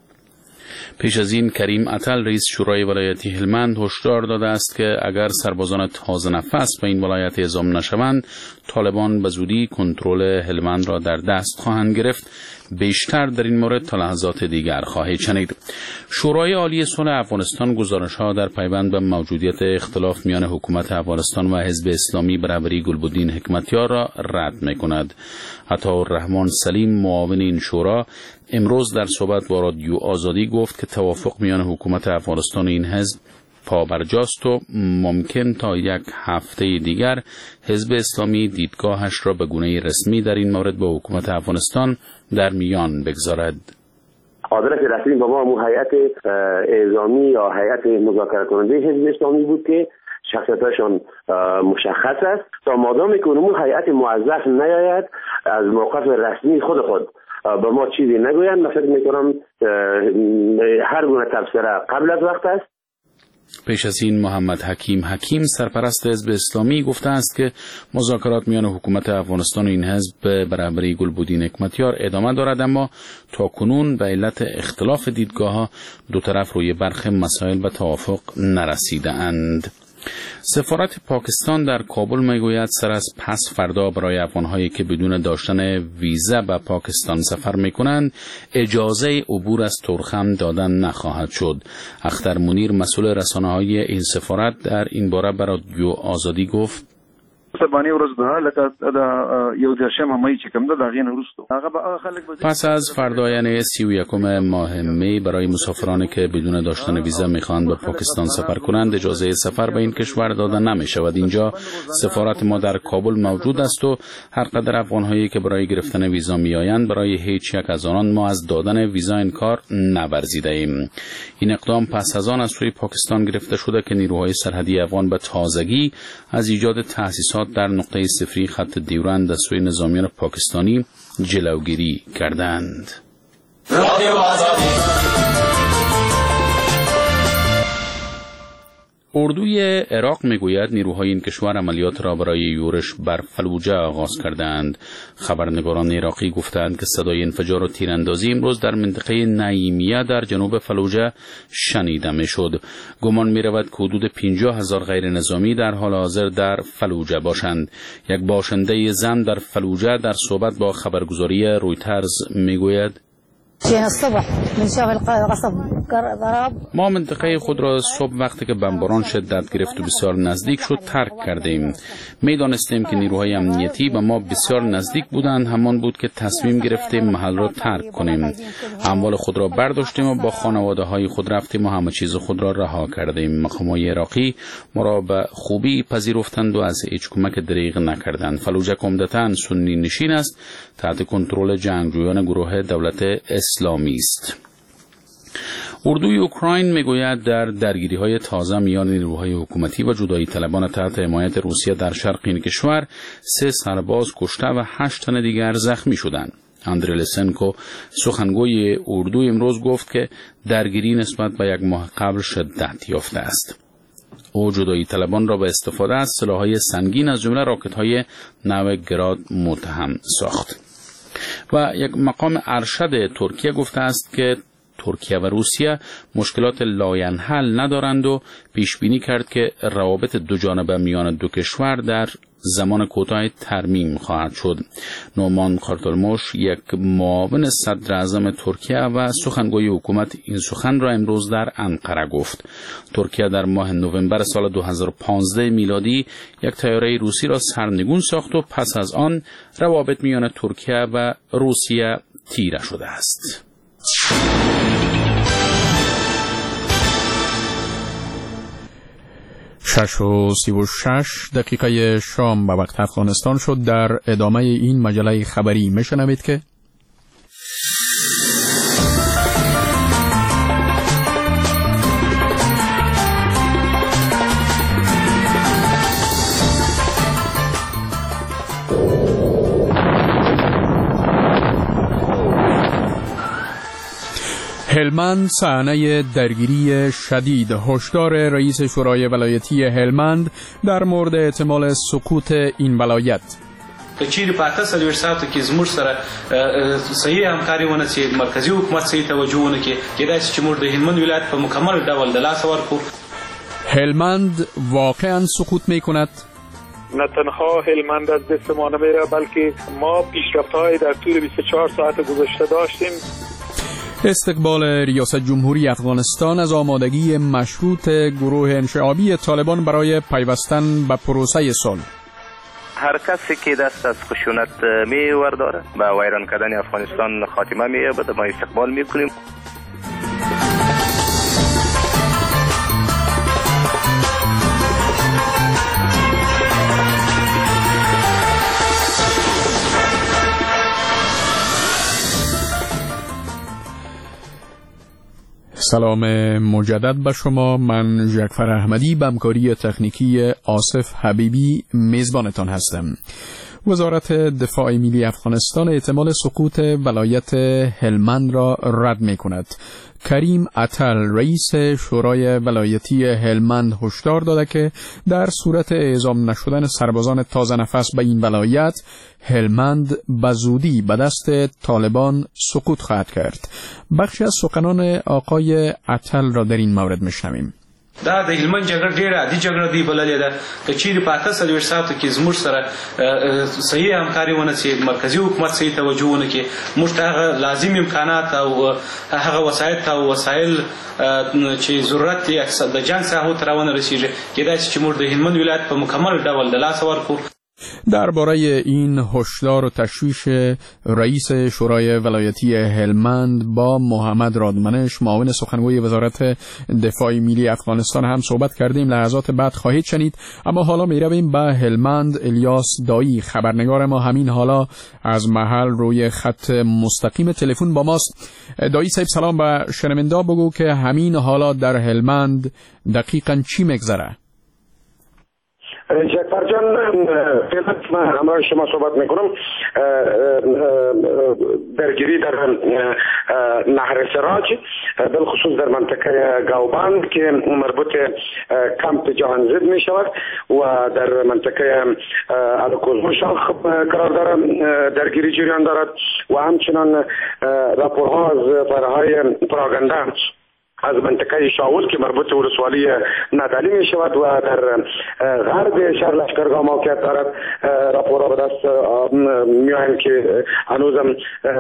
پیش از این کریم اتل رئیس شورای ولایتی هلمند هشدار داده است که اگر سربازان تازه نفس به این ولایت اعزام نشوند طالبان به زودی کنترل هلمند را در دست خواهند گرفت. بیشتر در این مورد تا لحظات دیگر خواهید شنید. شورای عالی صلح افغانستان گزارش‌ها در پیوند به موجودیت اختلاف میان حکومت افغانستان و حزب اسلامی برابری گلبدین حکمتیار را رد می‌کند. عطاالرحمن سلیم معاون این شورا امروز در صحبت با رادیو آزادی گفت که توافق میان حکومت افغانستان و این حزب پابرجاست و ممکن تا 1 هفته دیگر حزب اسلامی دیدگاهش را به گونه رسمی در این مورد با حکومت افغانستان در میان بگذارد. آدرس رسمی با ما هیئت اعزامی یا هیئت مذاکره کننده حزب اسلامی بود که شخصیتشان مشخص است. تا مادامی که اون هیئت موظف نیاید از موقف رسمی خود به ما چیزی نگویند، من فکر میکنم هر گونه تبصره قبل از وقت است. پیش از این محمد حکیم سرپرست حزب اسلامی گفته است که مذاکرات میان حکومت افغانستان و این حزب به برابری گلبدین حکمتیار ادامه دارد، اما تا کنون به علت اختلاف دیدگاه‌ها دو طرف روی برخی مسائل به توافق نرسیده اند. سفارت پاکستان در کابل میگوید سر از پس فردا برای افغانهایی که بدون داشتن ویزا به پاکستان سفر میکنند اجازه عبور از تورخم دادن نخواهد شد. اختر منیر مسئول رسانه‌های این سفارت در این باره برای رادیو آزادی گفت سبانه ورځ ده لکه د یو درشم مې چې کوم ده غین وروسته هغه به خلک پس از فردا یعنی 31 ماه می برای مسافرانی که بدون داشتن ویزا میخواهند به پاکستان سفر کنند اجازه سفر به این کشور داده نمی شود. اینجا سفارت ما در کابل موجود است و هر قدر افغان‌هایی که برای گرفتن ویزا میآیند برای هیچ یک از آنان ما از دادن ویزا انکار نورزیده ایم. این اقدام پس از آن از سوی پاکستان گرفته شده که نیروهای سرحدی افغان به تازگی از ایجاد تأسیسات در نقطه صفری خط دیورند از سوی نظامیان پاکستانی جلوگیری کردند. اردوی عراق میگوید نیروهای این کشور عملیات را برای یورش بر فلوجه آغاز کردند. خبرنگاران عراقی گفتند که صدای انفجار و تیراندازی امروز در منطقه نعیمیه در جنوب فلوجه شنیده میشد. گمان میرود که حدود 50,000 غیر نظامی در حال حاضر در فلوجه باشند. یک باشنده زن در فلوجه در صحبت با خبرگزاری رویترز میگوید ما منطقه خود را صبح وقتی که بمباران شدت گرفت و بسیار نزدیک شد ترک کردیم. میدانستیم که نیروهای امنیتی به ما بسیار نزدیک بودند، همان بود که تصمیم گرفتیم محل را ترک کنیم. اموال خود را برداشتیم و با خانواده های خود رفتیم و همه چیز خود را رها کردیم. مقامات عراقی ما را به خوبی پذیرفتند و از هیچ کمک دریغ نکردند. فلوجه عمدتاً سنی نشین است، تحت کنترل جنگجویان گروه دولت اسلامی است. اردوی اوکراین میگوید در درگیری‌های تازه میان نیروهای حکومتی و جدایی طلبان تحت حمایت روسیه در شرق این کشور 3 سرباز کشته و 8 تن دیگر زخمی شدند. اندری لسنکو سخنگوی اردو امروز گفت که درگیری نسبت به یک ماه قبل شدت یافته است. او جدایی طلبان را به استفاده از سلاح‌های سنگین از جمله راکت‌های نوع گراد متهم ساخت. و یک مقام ارشد ترکیه گفته است که ترکیه و روسیه مشکلات لاینحل ندارند و پیش بینی کرد که روابط دو جانبه میان دو کشور در زمان کوتاه ترمیم خواهد شد. نومان کارتالموش یک معاون صدر اعظم ترکیه و سخنگوی حکومت این سخن را امروز در انقره گفت. ترکیه در ماه نوامبر سال 2015 میلادی یک طیاره روسی را سرنگون ساخت و پس از آن روابط میان ترکیه و روسیه تیره شده است. 6:36 شام به وقت افغانستان شد. در ادامه این مجله خبری میشنوید که هلمند صحنه درگیری شدید. هشدار رئیس شورای ولایتی هلمند در مورد احتمال سقوط این ولایت. کچیر پاته سلویر ساعتو کې زموږ سره صحیح همکاري ونه چې مرکزی حکومت صحیح توجه ونه کې کېدای شي چې موږ د هلمند ولایت په مکمل ډول د لاس ورکړو. هلمند واقعا سقوط میکند؟ نه تنها هلمند از دست ما نمیره بلکه ما پیشرفت‌های در طول 24 ساعت گذشته داشتیم. استقبال ریاست جمهوری افغانستان از آمادگی مشروط گروه انشعابی طالبان برای پیوستن به پروسه صلح. هر کسی که دست از خشونت می ورداره به ویران کردن افغانستان خاتمه می‌یابد، ما استقبال می‌کنیم. سلام مجدد به شما. من جعفر احمدی به همکاری تکنیکی آصف حبیبی میزبانتان هستم. وزارت دفاع ملی افغانستان احتمال سقوط ولایت هلمند را رد می کند. کریم عطل رئیس شورای ولایتی هلمند هشدار داده که در صورت اعزام نشدن سربازان تازه نفس به این ولایت، هلمند به زودی به دست طالبان سقوط خواهد کرد. بخشی از سخنان آقای عطل را در این مورد میشنویم. دا د هلمند جګړه ډیره عادي جګړه دی بللې ده که چیرې په 48 ساعتو کې زموږ سره صحیح همکاري ونه چې مرکزی حکومت صحیح توجه ونه کې موږ ته هغه لازم امکانات او هغه وسایل چې ضرورت یې د جنگ ساحو ته راونه رسیږي کېدای شي چې موږ د هلمند ولایت په مکمل ډول د لاس ورکړو. درباره این هشدار و تشویش رئیس شورای ولایتی هلمند با محمد رادمنش معاون سخنگوی وزارت دفاع ملی افغانستان هم صحبت کردیم. لحظات بعد خواهید شنید. اما حالا می رویم به هلمند. الیاس دایی خبرنگار ما همین حالا از محل روی خط مستقیم تلفن با ماست. دایی صاحب سلام. به شنونده بگو که همین حالا در هلمند دقیقاً چی میگذره؟ جعفر جان، فعلا من همراه شما صحبت میکنم. درگیری در نهر سراج بالخصوص در منطقه گاوبند که مربوط کمپ جهانزد می شود و در منطقه الکوزمو شاخ قرار دارد، درگیری جریان دارد و همچنان راپورها از پرهای پراگنده از منطقه شاول که مربوط به ولسوالی نادعلی می شود و در غرب شهر لشکرگاه موقعیت دارد. راپورها به دست میآیند که هنوزم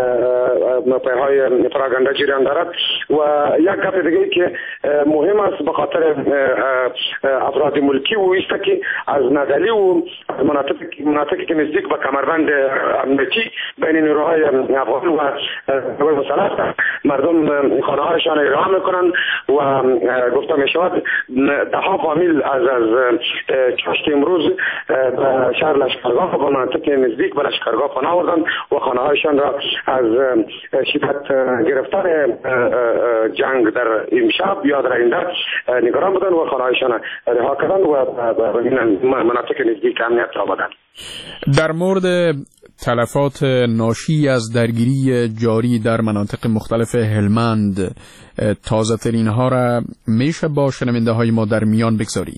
پیهای پراگنده جریان دارد و یک گپ دیگه که مهم است به خاطر افراد ملکی و است که از نادعلی و مناطقی که نزدیک به کمربند امنیتی بین نیروهای افغان و نیروهای مسلح مردم خانه‌هایشان احرام میکنند و گفته می شود دهها فامیل از چاشت امروز به شهر لشکرگاه و مناطق نزدیک به لشکرگاه پناه بردند و خانه‌هایشان را از شدت گرفتن جنگ در امشب یا در آینده نگران بودند و خانه‌هایشان رها کردند و به مناطق نزدیک امنیت را بردند. در مورد تلفات ناشی از درگیری جاری در مناطق مختلف هلمند تازه ترین ها را میشه با شنونده های ما در میان بگذاری؟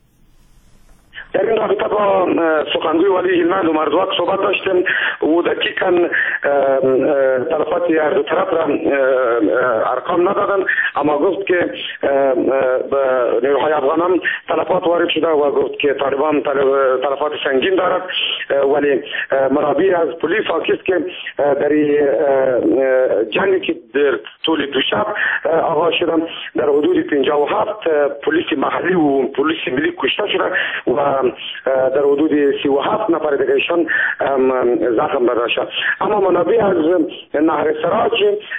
در این رابطه با سخنگوی والی هلمند و مردوک صحبت داشتیم و دقیقاً تلفاتی از دو طرف را ارقام ندادن، اما گفت که به نیروهای افغان هم تلفات وارد شده و گفت که طالبان تلفات سنگین دارد، ولی منابع از پلیس حاکی است که در جنگی که در طول دو شب آغاز شده در حدود 57 پلیس محلی و پلیس ملی کشته شده و در حدود 37 نفر دیگرشان زخم برده شد. اما منابع از نهر سراج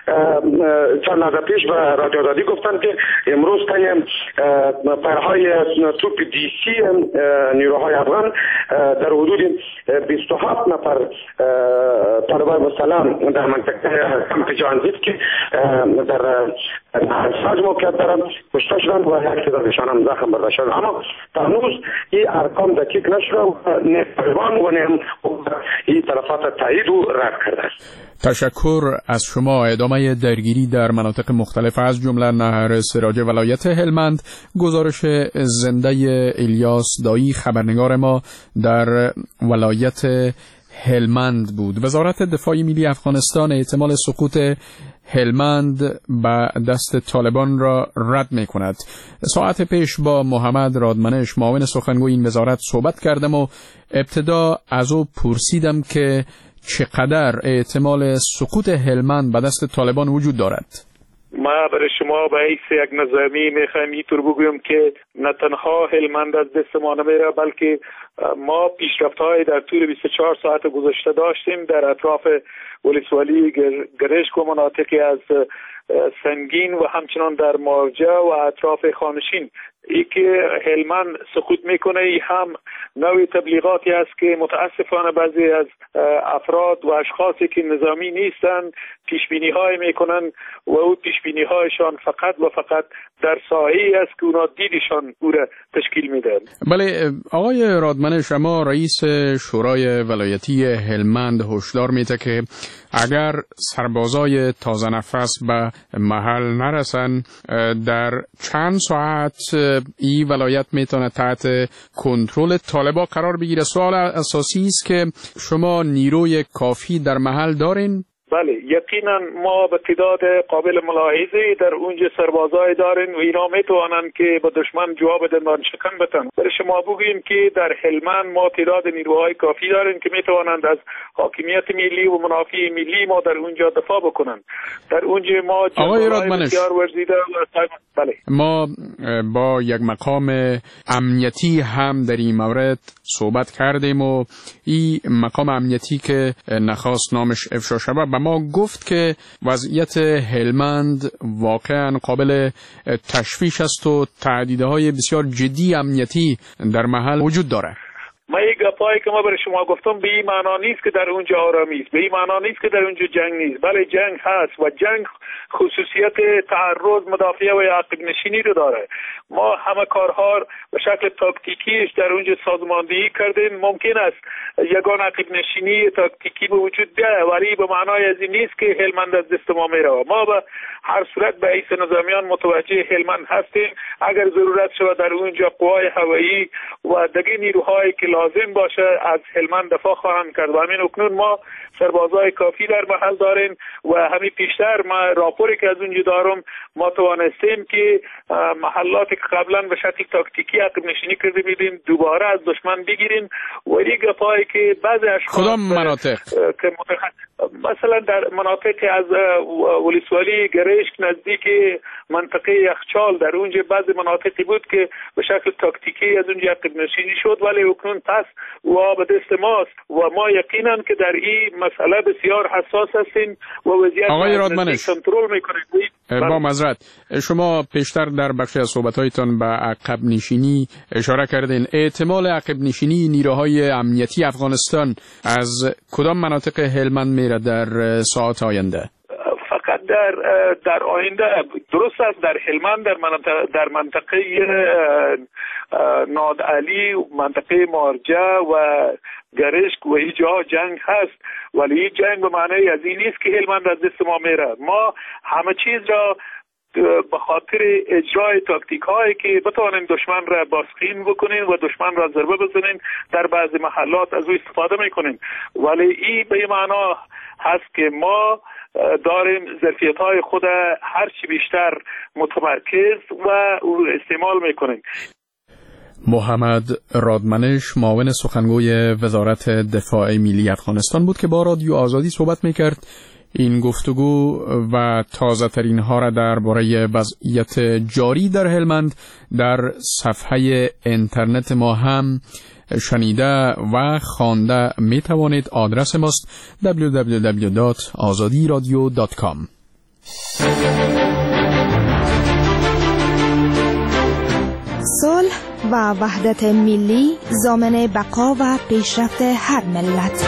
چند لحظه پیش به رادیو آزادی گفتند که امروز طی پرهای توپ دی سی نیروهای افغان در حدود 27 نفر طالبان مسلح در منطقه کمپ جهانزد که در نهر سراج موقعیت دارند کشته شدند و یک تعدادشان هم زخم برده شد. اما تا هنوز این ارقام دقیق نشده و نه طالبان و نه این تلفات تایید و رد کرده است. تشکر از شما. ادامه درگیری در مناطق مختلف از جمله نهر سراج ولایت هلمند. گزارش زنده الیاس دایی خبرنگار ما در ولایت هلمند بود. وزارت دفاع ملی افغانستان احتمال سقوط هلمند به دست طالبان را رد می کند. ساعت پیش با محمد رادمنش معاون سخنگوی این وزارت صحبت کردم و ابتدا از او پرسیدم که چقدر احتمال سقوط هلمند به دست طالبان وجود دارد. ما برای شما به حیث یک نظامی میخوایم اینطور بگویم که نه تنها هلمند از دست ما نمیره، بلکه ما پیشرفت‌های در طول 24 ساعت گذشته داشتیم در اطراف ولسوالی گرشک و مناطقی از سنگین و همچنان در مارجه و اطراف خانشین. ای که هلمند سقوط میکنه ای هم نوع تبلیغاتی است که متاسفانه بعضی از افراد و اشخاصی که نظامی نیستن پیشبینی های میکنن و او پیشبینی هایشان فقط و فقط در ساحه‌ای است که اونا دیدشان او را تشکیل میدن. بله آقای رادمنش، شما رئیس شورای ولایتی هلمند هشدار میده که اگر سربازای تازه نفس به محل نرسن در چند ساعت این ولایت میتونه تحت کنترل طالبان قرار بگیره. سوال اساسی است که شما نیروی کافی در محل دارین؟ بله، یقینا ما به تعداد قابل ملاحظه در اونجا سربازای داریم و اینا میتوانند که به دشمن جواب دندان شکن بتن. برای شما بگوییم که در هلمند ما تعداد نیروهای کافی داریم که میتوانند از حاکمیت ملی و منافع ملی ما در اونجا دفاع بکنند. در اونجا ما جنگ‌های بسیار ورزیده بله. ما با یک مقام امنیتی هم در این مورد صحبت کردیم و این مقام امنیتی که نخواست نامش افشا شود به ما گفت که وضعیت هلمند واقعا قابل تشویش است و تهدیدهای بسیار جدی امنیتی در محل وجود داره. ما یک گپایی که ما برای شما گفتم به این معنا نیست که در اونجا آرامی است، به این معنا نیست که در اونجا جنگ نیست، بله جنگ هست و جنگ خصوصیت تعرض، مدافع و عقب نشینی رو داره. ما همه کارها به شکل تاکتیکیش در اونجا سازماندهی کردیم. ممکن است یگان عقب نشینی تاکتیکی به وجود بیاید ولی به معنای از این نیست که هلمند از دست ما میره. ما به هر صورت به حیث نظامیان متوجه هلمند هستیم. اگر ضرورت شود در اونجا قوای هوایی و دیگر نیروهایی که لازم باشه از هلمند دفاع خواهند کرد. و همین اکنون ما سربازای کافی در محل داریم و همین پیشتر ما راپوری که از اونجا دارم ما توانستیم که محلاتی که قبلا به شکل تاکتیکی عقب نشینی کرده بودیم دوباره از دشمن بگیریم. و یک گپایی که بعضی اشخاص کدام مناطق که مثلا در مناطق از ولسوالی گرشک نزدیک منطقه یخچال در اونجا بعضی مناطقی بود که به شکل تاکتیکی از اونجا عقب نشینی شد ولی اکنون پس و به دست ماست و ما یقینا که در این مسئله بسیار حساس هستیم و وضعیت آقای رادمنش کنترل میکنیم. با معذرت شما پیشتر در بخشی از صحبت‌هایتان به عقب نشینی اشاره کردین. احتمال عقب نشینی نیروهای امنیتی افغانستان از کدام مناطق هلمند میره در ساعات آینده؟ فقط در آینده درست است در هلمند در منطقه نادعلی، منطقه مارجه و گرشک و اینجا جنگ هست ولی این جنگ به معنی از این نیست که هلمند از دست ما میره. ما همه چیز را به خاطر اجرای تاکتیک هایی که بتوانیم دشمن را بازخیم بکنیم و دشمن را ضربه بزنیم در بعضی محلات از او استفاده میکنیم ولی این به معنا هست که ما داریم ظرفیت های خود هرچی بیشتر متمرکز و استعمال میکنیم. محمد رادمنش معاون سخنگوی وزارت دفاع ملی افغانستان بود که با رادیو آزادی صحبت میکرد. این گفتگو و تازه ترین ها را درباره وضعیت جاری در هلمند در صفحه اینترنت ما هم شنیده و خوانده می توانید. آدرس ماست www.azadiradio.com. صلح و وحدت ملی ضامن بقا و پیشرفت هر ملت.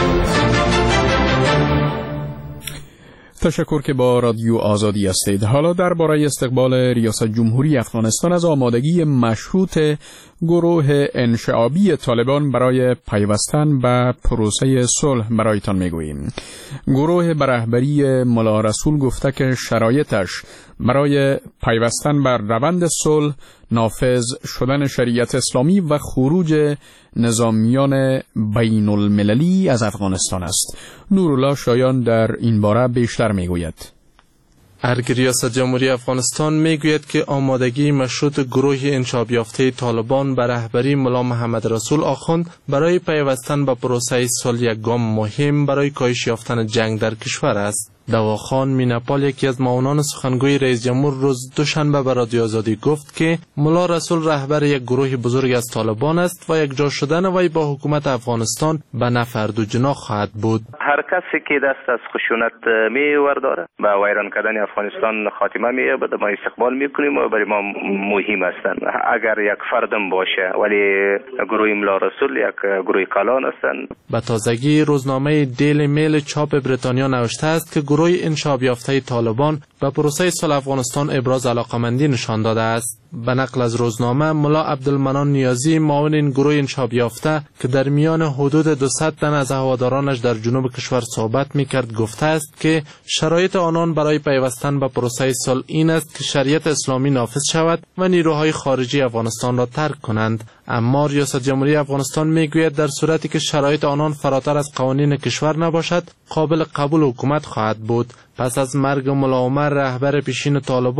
تشکر که با رادیو آزادی هستید. حالا درباره استقبال ریاست جمهوری افغانستان از آمادگی مشروط گروه انشعابی طالبان برای پیوستن به پروسه صلح برایتان میگوییم. گروه به رهبری ملا رسول گفته که شرایطش برای پیوستن بر روند صلح نافذ شدن شریعت اسلامی و خروج نظامیان بین المللی از افغانستان است. نورالله شایان در این باره بیشتر میگوید. ارگ ریاست جمهوری افغانستان میگوید که آمادگی مشروط گروه انشعاب یافته طالبان به رهبری ملا محمد رسول آخوند برای پیوستن به پروسه صلح یک گام مهم برای کاهش یافتن جنگ در کشور است. دواخان میناپال یکی از معاونان سخنگوی رئیس جمهور روز دوشنبه به رادیو آزادی گفت که ملا رسول رهبر یک گروه بزرگ از طالبان است و یک جا شدن وی با حکومت افغانستان به نفع دو جناح خواهد بود. هر کسی که دست از خشونت می‌ورداره به ویران کردن افغانستان خاتمه می‌یابد ما استقبال می‌کنیم و برای ما مهم هستند. اگر یک فردم باشه ولی گروه ملا رسول یک گروه کلان هستند. به تازگی روزنامه دیلی میل چاپ بریتانیا نوشته است که گروه انشعاب یافته طالبان به پروسه صلح افغانستان ابراز علاقمندی نشان داده است. به نقل از روزنامه ملا عبدالمنان نیازی معاون این گروه انشعاب یافته که در میان حدود 200 تن از هوادارانش در جنوب کشور صحبت میکرد گفته است که شرایط آنان برای پیوستن به پروسه صلح این است که شریعت اسلامی نافذ شود و نیروهای خارجی افغانستان را ترک کنند. اما ریاست جمهوری افغانستان میگوید در صورتی که شرایط آنان فراتر از قوانین کشور نباشد قابل قبول حکومت خواهد بود. پس از مرگ ملا عمر رهبر پیشین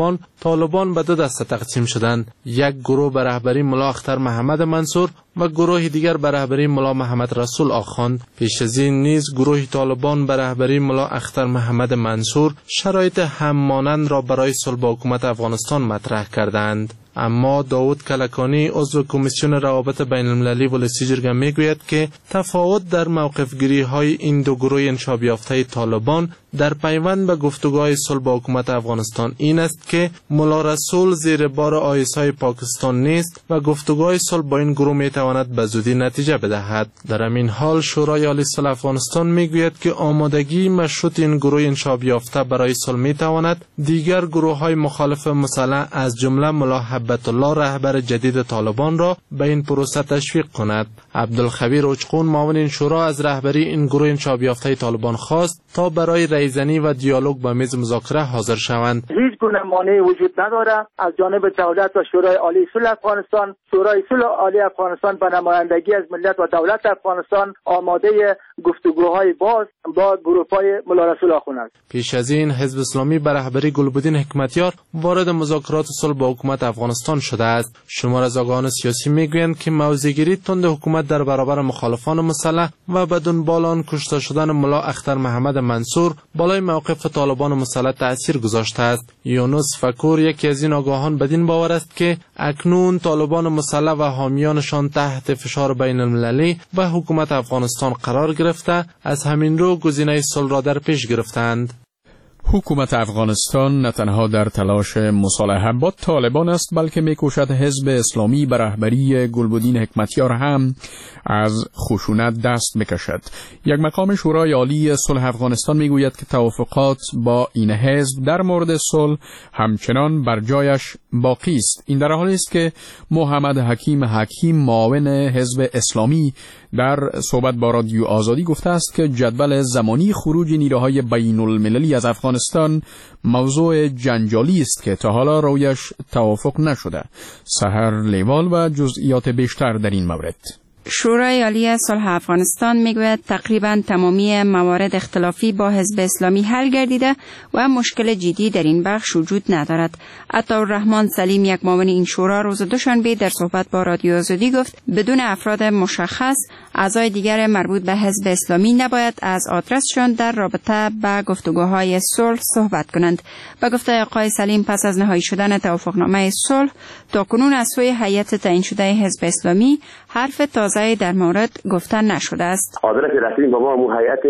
طالبان به دو دسته تقسیم شدند. یک گروه به رهبری ملا اختر محمد منصور و گروه دیگر به رهبری ملا محمد رسول آخوند. پیش از این نیز گروه طالبان به رهبری ملا اختر محمد منصور شرایط هممانند را برای صلح با حکومت افغانستان مطرح کردند. اما داود کلکانی عضو کمیسیون روابط بین المللی ولسی جرگه میگوید که تفاوت در موقف گیری های این دو گروه انشاب یافته طالبان در پیوند به گفتگوهای صلح با حکومت افغانستان این است که ملا رسول زیر بار آیس‌های پاکستان نیست و گفتگوهای صلح با این گروه میتواند به زودی نتیجه بدهد. در همین حال شورای عالی صلح افغانستان میگوید که آمادگی مشروط این گروه انشاب یافته برای صلح میتواند دیگر گروه‌های مخالف مسلح از جمله ملا حبت الله رهبر جدید طالبان را به این پروسه تشویق کند. عبدالخبیر اوچقون معاون این شورا از رهبری این گروه انشاب یافته طالبان خواست تا برای رایزنی و دیالوگ به میز مذاکره حاضر شوند. هیچ گونه مانعی وجود ندارد از جانب دولت و شورای عالی صلح افغانستان. شورای صلح عالی افغانستان به نمایندگی از ملت و دولت افغانستان آماده گفتگوهای باز با گروه‌های ملا رسول آخوند است. پیش از این حزب اسلامی به رهبری گلبدین حکمتیار وارد مذاکرات صلح با حکومت افغانستان شده است. شمار از آگاهان سیاسی میگویند که موضع‌گیری تند حکومت در برابر مخالفان مسلح و بدون بالان کشته شدن ملا اختر محمد منصور بالای موقف طالبان مسلح تأثیر گذاشته است. یونس فکور یکی از این آگاهان بدین باور است که اکنون طالبان مسلح و حامیانشان تحت فشار بین المللی و حکومت افغانستان قرار گرفته از همین رو گزینه صلح را در پیش گرفتند. حکومت افغانستان نه تنها در تلاش مصالحه با طالبان است بلکه می‌کوشد حزب اسلامی به رهبری گلبدین حکمتیار هم از خشونت دست بکشد. یک مقام شورای عالی صلح افغانستان میگوید که توافقات با این حزب در مورد صلح همچنان بر جایش باقی است. این در حالی است که محمد حکیم معاون حزب اسلامی در صحبت با رادیو آزادی گفته است که جدول زمانی خروج نیروهای بین المللی از افغانستان موضوع جنجالی است که تا حالا رویش توافق نشده. سحر لیوال و جزئیات بیشتر در این مورد. شورای عالی صلح افغانستان میگوید تقریبا تمامی موارد اختلافی با حزب اسلامی حل گردیده و مشکل جدی در این بخش وجود ندارد. عطاالرحمن سلیم یک معاون این شورا روز دوشنبه در صحبت با رادیو آزادی گفت بدون افراد مشخص اعضای دیگر مربوط به حزب اسلامی نباید از آدرسشان در رابطه با گفتگوهای صلح صحبت کنند. به گفته آقای سلیم پس از نهایی شدن توافقنامه صلح تاکنون از سوی هیئت تعیین شده حزب اسلامی حرف تازه در مورد گفته نشده است. آدرس رسمی بابا مو هیئت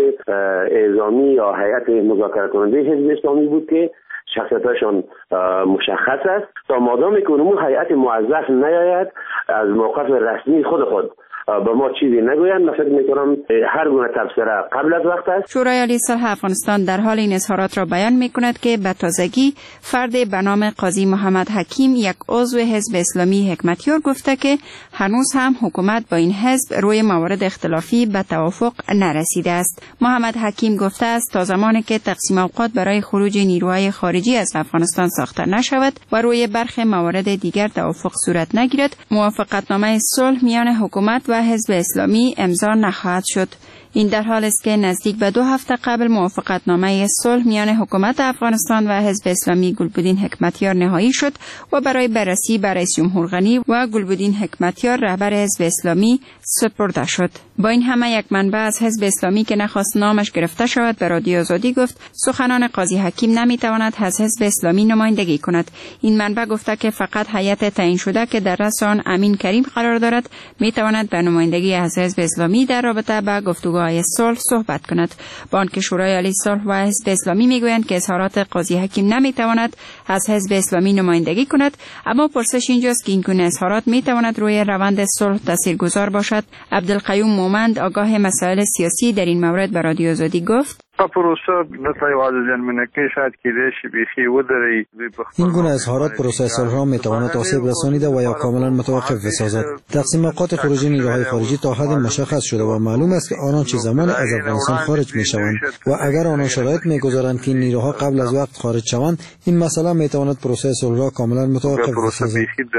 اعزامی یا هیئت مذاکره کننده حزب اسلامی بود که شخصیتشان مشخص است تا مادامی که اونمو هیئت موظف نیاید از موقف رسمی خود به ما چیزی نگویند. من فکر میکنم هر گونه تبصره قبل از وقت است. شورای عالی صلح افغانستان در حال این اظهارات را بیان میکند که به تازگی فرد به نام قاضی محمد حکیم یک عضو حزب اسلامی حکمتیار گفته که هنوز هم حکومت با این حزب روی موارد اختلافی به توافق نرسیده است. محمد حکیم گفته است تا زمانی که تقسیم اوقات برای خروج نیروهای خارجی از افغانستان ساخته نشود و روی برخی موارد دیگر توافق صورت نگیرد موافقتنامه صلح میان حکومت و حزب اسلامی امضا نخواهد شد. این در حال است که نزدیک به 2 هفته قبل موافقتنامه صلح میان حکومت افغانستان و حزب اسلامی گلبدین حکمتیار نهایی شد و برای بررسی به رئیس جمهور غنی و گلبدین حکمتیار رهبر حزب اسلامی سپرده شد. با این همه یک منبع از حزب اسلامی که نخواست نامش گرفته شود به رادیو آزادی گفت سخنان قاضی حکیم نمیتواند از حزب اسلامی نمایندگی کند. این منبع گفته که فقط هیئت تعیین شده که در رأس آن امین کریم قرار دارد میتواند به نمایندگی از حزب اسلامی در رابطه با گفتگوهای صلح صحبت کند. با آنکه شورای عالی صلح و حزب اسلامی میگویند که اظهارات قاضی حکیم نمیتواند از حزب اسلامی نمایندگی کند، اما پرسش اینجاست که این گونه اظهارات میتواند روی روند صلح تاثیرگذار باشد. عبدالقیوم مومند آگاه مسائل سیاسی در این مورد به رادیو آزادی گفت پروسه دلته یوازې زیانمنونکی شاید کېدای شي بیخي ودري. این گونه اظهارات پروسه صلح را میتواند آسیب رسانیده و یا کاملا متوقف بسازد. تقسیم اوقات خروجی نیروهای خارجی تا حد مشخص شده و معلوم است که آنان چه زمان از افغانستان خارج میشوند و اگر آنان شرایط میگذارند که این نیروها قبل از وقت خارج شوند این مسئله میتواند پروسه صلح را کاملا متوقف بسازد.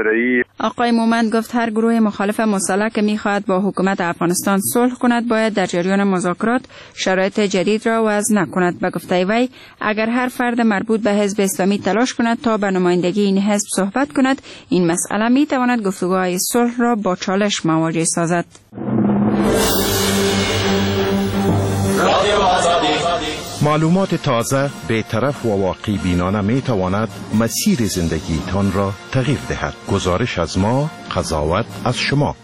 آقای مومند گفت هر گروه مخالف مسلح که میخواهد با حکومت افغانستان صلح کند باید در جریان مذاکرات شرایط جدید را وضع نکند. به گفته وی اگر هر فرد مربوط به حزب اسلامی تلاش کند تا به نمایندگی این حزب صحبت کند، این مسئله می تواند گفتگوهای صلح را با چالش مواجه سازد. معلومات تازه، بی‌طرف و واقعی بینانه می تواند مسیر زندگی تان را تغییر دهد. گزارش از ما، قضاوت از شما.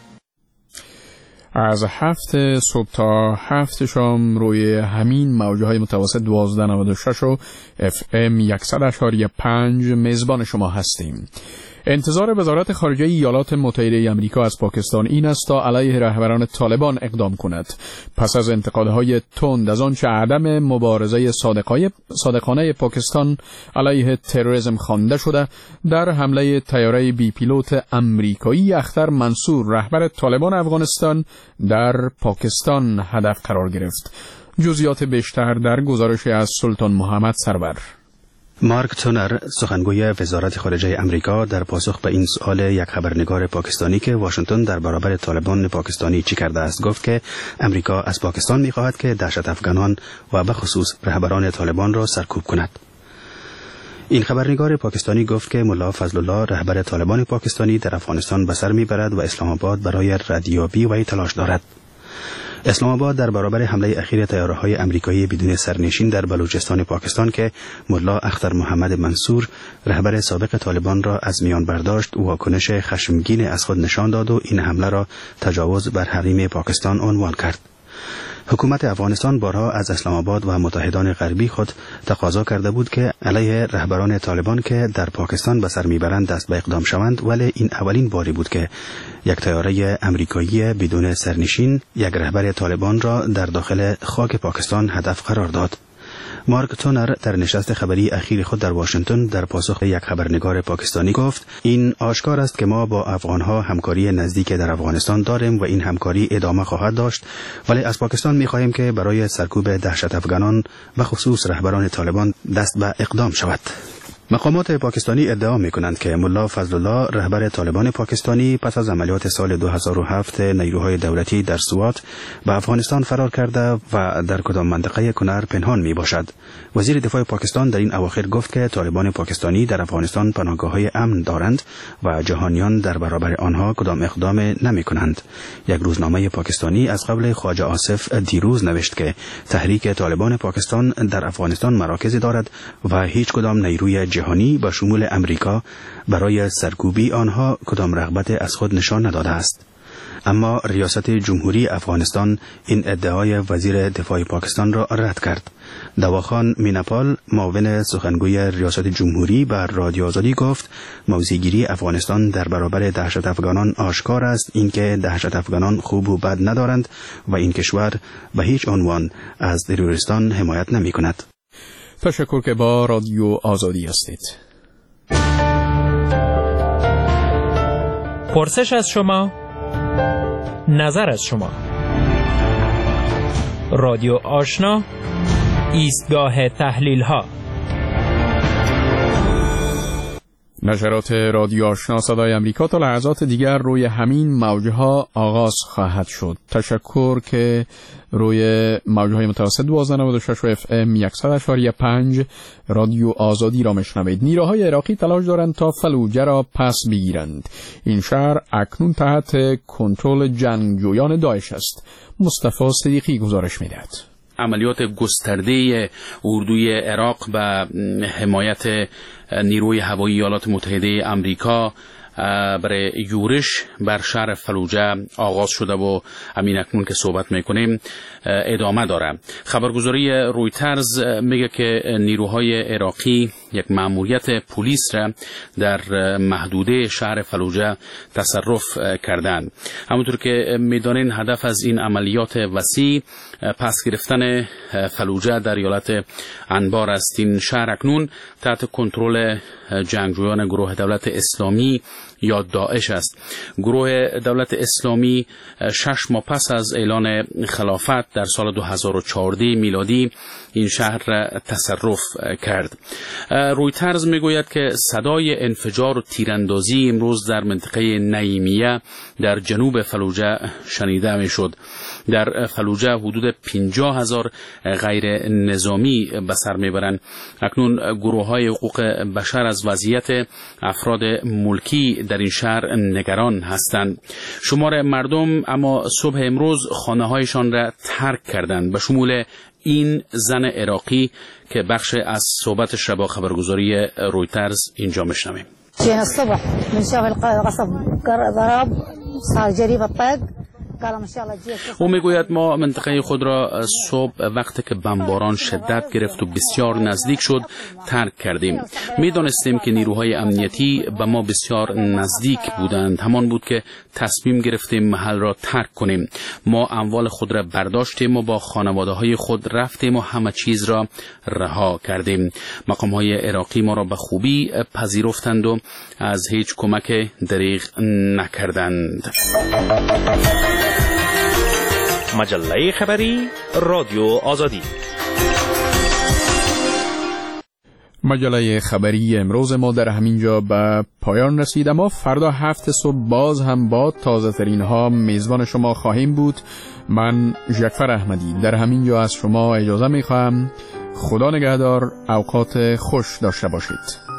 از 7 صبح تا 7 شام روی همین موجه های متوسط 1296 و FM 100.5 میزبان شما هستیم. انتظار وزارت خارجه ایالات متحده آمریکا از پاکستان این است تا علیه رهبران طالبان اقدام کند. پس از انتقادهای تند از آنچه عدم مبارزه صادقانه پاکستان علیه تروریسم خوانده شده، در حمله طیاره بی پیلوت آمریکایی اختر منصور رهبر طالبان افغانستان در پاکستان هدف قرار گرفت. جزئیات بیشتر در گزارش از سلطان محمد سرور. مارک تونر، سخنگوی وزارت خارجه امریکا، در پاسخ به این سؤال یک خبرنگار پاکستانی که واشنگتن در برابر طالبان پاکستانی چی کرده است گفت که امریکا از پاکستان می‌خواهد که دهشت افغانان و به خصوص رهبران طالبان را سرکوب کند. این خبرنگار پاکستانی گفت که ملا فضل الله رهبر طالبان پاکستانی در افغانستان به سر میبرد و اسلام آباد برای ردیابی وی تلاش دارد. اسلام آباد در برابر حمله اخیر طیاره‌های آمریکایی بدون سرنشین در بلوچستان پاکستان که ملا اختر محمد منصور رهبر سابق طالبان را از میان برداشت، واکنش خشمگین از خود نشان داد و این حمله را تجاوز بر حریم پاکستان عنوان کرد. حکومت افغانستان بارها از اسلام آباد و متحدان غربی خود تقاضا کرده بود که علیه رهبران طالبان که در پاکستان به سر میبرند دست به اقدام شوند، ولی این اولین باری بود که یک طیاره آمریکایی بدون سرنشین یک رهبر طالبان را در داخل خاک پاکستان هدف قرار داد. مارک تونر در نشست خبری اخیر خود در واشنگتن در پاسخ یک خبرنگار پاکستانی گفت این آشکار است که ما با افغانها همکاری نزدیک در افغانستان داریم و این همکاری ادامه خواهد داشت، ولی از پاکستان می‌خواهیم که برای سرکوب دهشت افغانان و خصوص رهبران طالبان دست به اقدام شود. مقامات پاکستانی ادعا می‌کنند که ملا فضل الله رهبر طالبان پاکستانی پس از عملیات سال 2007 نیروهای دولتی در سوات به افغانستان فرار کرده و در کدام منطقه کنر پنهان میباشد. وزیر دفاع پاکستان در این اواخر گفت که طالبان پاکستانی در افغانستان پناهگاه‌های امن دارند و جهانیان در برابر آنها کدام اقدام نمی‌کنند. یک روزنامه پاکستانی از قبل خواجه آصف دیروز نوشت که تحریک طالبان پاکستان در افغانستان مراکزی دارد و هیچ کدام نیروی جهانی به شمول امریکا برای سرکوبی آنها کدام رغبت از خود نشان نداده است. اما ریاست جمهوری افغانستان این ادعای وزیر دفاع پاکستان را رد کرد. دواخان میناپال، معاون سخنگوی ریاست جمهوری، بر رادیو آزادی گفت موضع‌گیری افغانستان در برابر دهشت افغانان آشکار است، اینکه دهشت افغانان خوب و بد ندارند و این کشور به هیچ عنوان از تروریستان حمایت نمی‌کند. تشکر که با رادیو آزادی هستید. پرسش از شما، نظر از شما. رادیو آشنا، ایستگاه تحلیل ها. نشرات رادیو آشنا صدای امریکا تا لحظات دیگر روی همین موجه ها آغاز خواهد شد. تشکر که روی موجه های متوسط 1296 و FM 100.5 رادیو آزادی را میشنوید. نیروهای عراقی تلاش دارند تا فلوجه را پس بگیرند. این شهر اکنون تحت کنترل جنگجویان داعش است. مصطفی صدیقی گزارش می‌دهد. عملیات گسترده اردوی عراق به حمایت نیروی هوایی ایالات متحده آمریکا برای یورش بر شهر فلوجه آغاز شده و همین اکنون که صحبت میکنیم ادامه داره. خبرگزاری رویترز میگه که نیروهای عراقی یک مأموریت پلیس را در محدوده شهر فلوجه تصرف کردند. همونطور که میدانین هدف از این عملیات وسیع پس گرفتن فلوجه در ایالت انبار است. این شهر اکنون تحت کنترل جنگجویان گروه دولت اسلامی یا داعش است. گروه دولت اسلامی 6 ماه پس از اعلان خلافت در سال 2014 میلادی این شهر را تصرف کرد. رویترز میگوید که صدای انفجار و تیراندازی امروز در منطقه نعیمیه در جنوب فلوجه شنیده میشد. در فلوجه حدود 50,000 غیر نظامی به سر میبرند. اکنون گروه‌های حقوق بشر از وضعیت افراد ملکی در این شهر نگران هستند. شمار مردم اما صبح امروز خانه‌هایشان را ترک کردند، به شمول این زن عراقی که بخش از صحبتش را با خبرگزاری رویترز اینجا میشنویم. الصبح من شغل قصب ضرب صار جريب الطق. او میگوید ما منطقه خود را صبح وقتی که بمباران شدت گرفت و بسیار نزدیک شد ترک کردیم. میدانستیم که نیروهای امنیتی به ما بسیار نزدیک بودند. همان بود که تصمیم گرفتیم محل را ترک کنیم. ما اموال خود را برداشتیم و با خانواده های خود رفتیم و همه چیز را رها کردیم. مقام های عراقی ما را به خوبی پذیرفتند و از هیچ کمک دریغ نکردند. مجله خبری رادیو آزادی. مجله خبری امروز ما در همینجا به پایان رسید، اما فردا 7 صبح باز هم با تازه ترین ها میزبان شما خواهیم بود. من جعفر احمدی در همینجا از شما اجازه میخواهم. خدا نگهدار، اوقات خوش داشته باشید.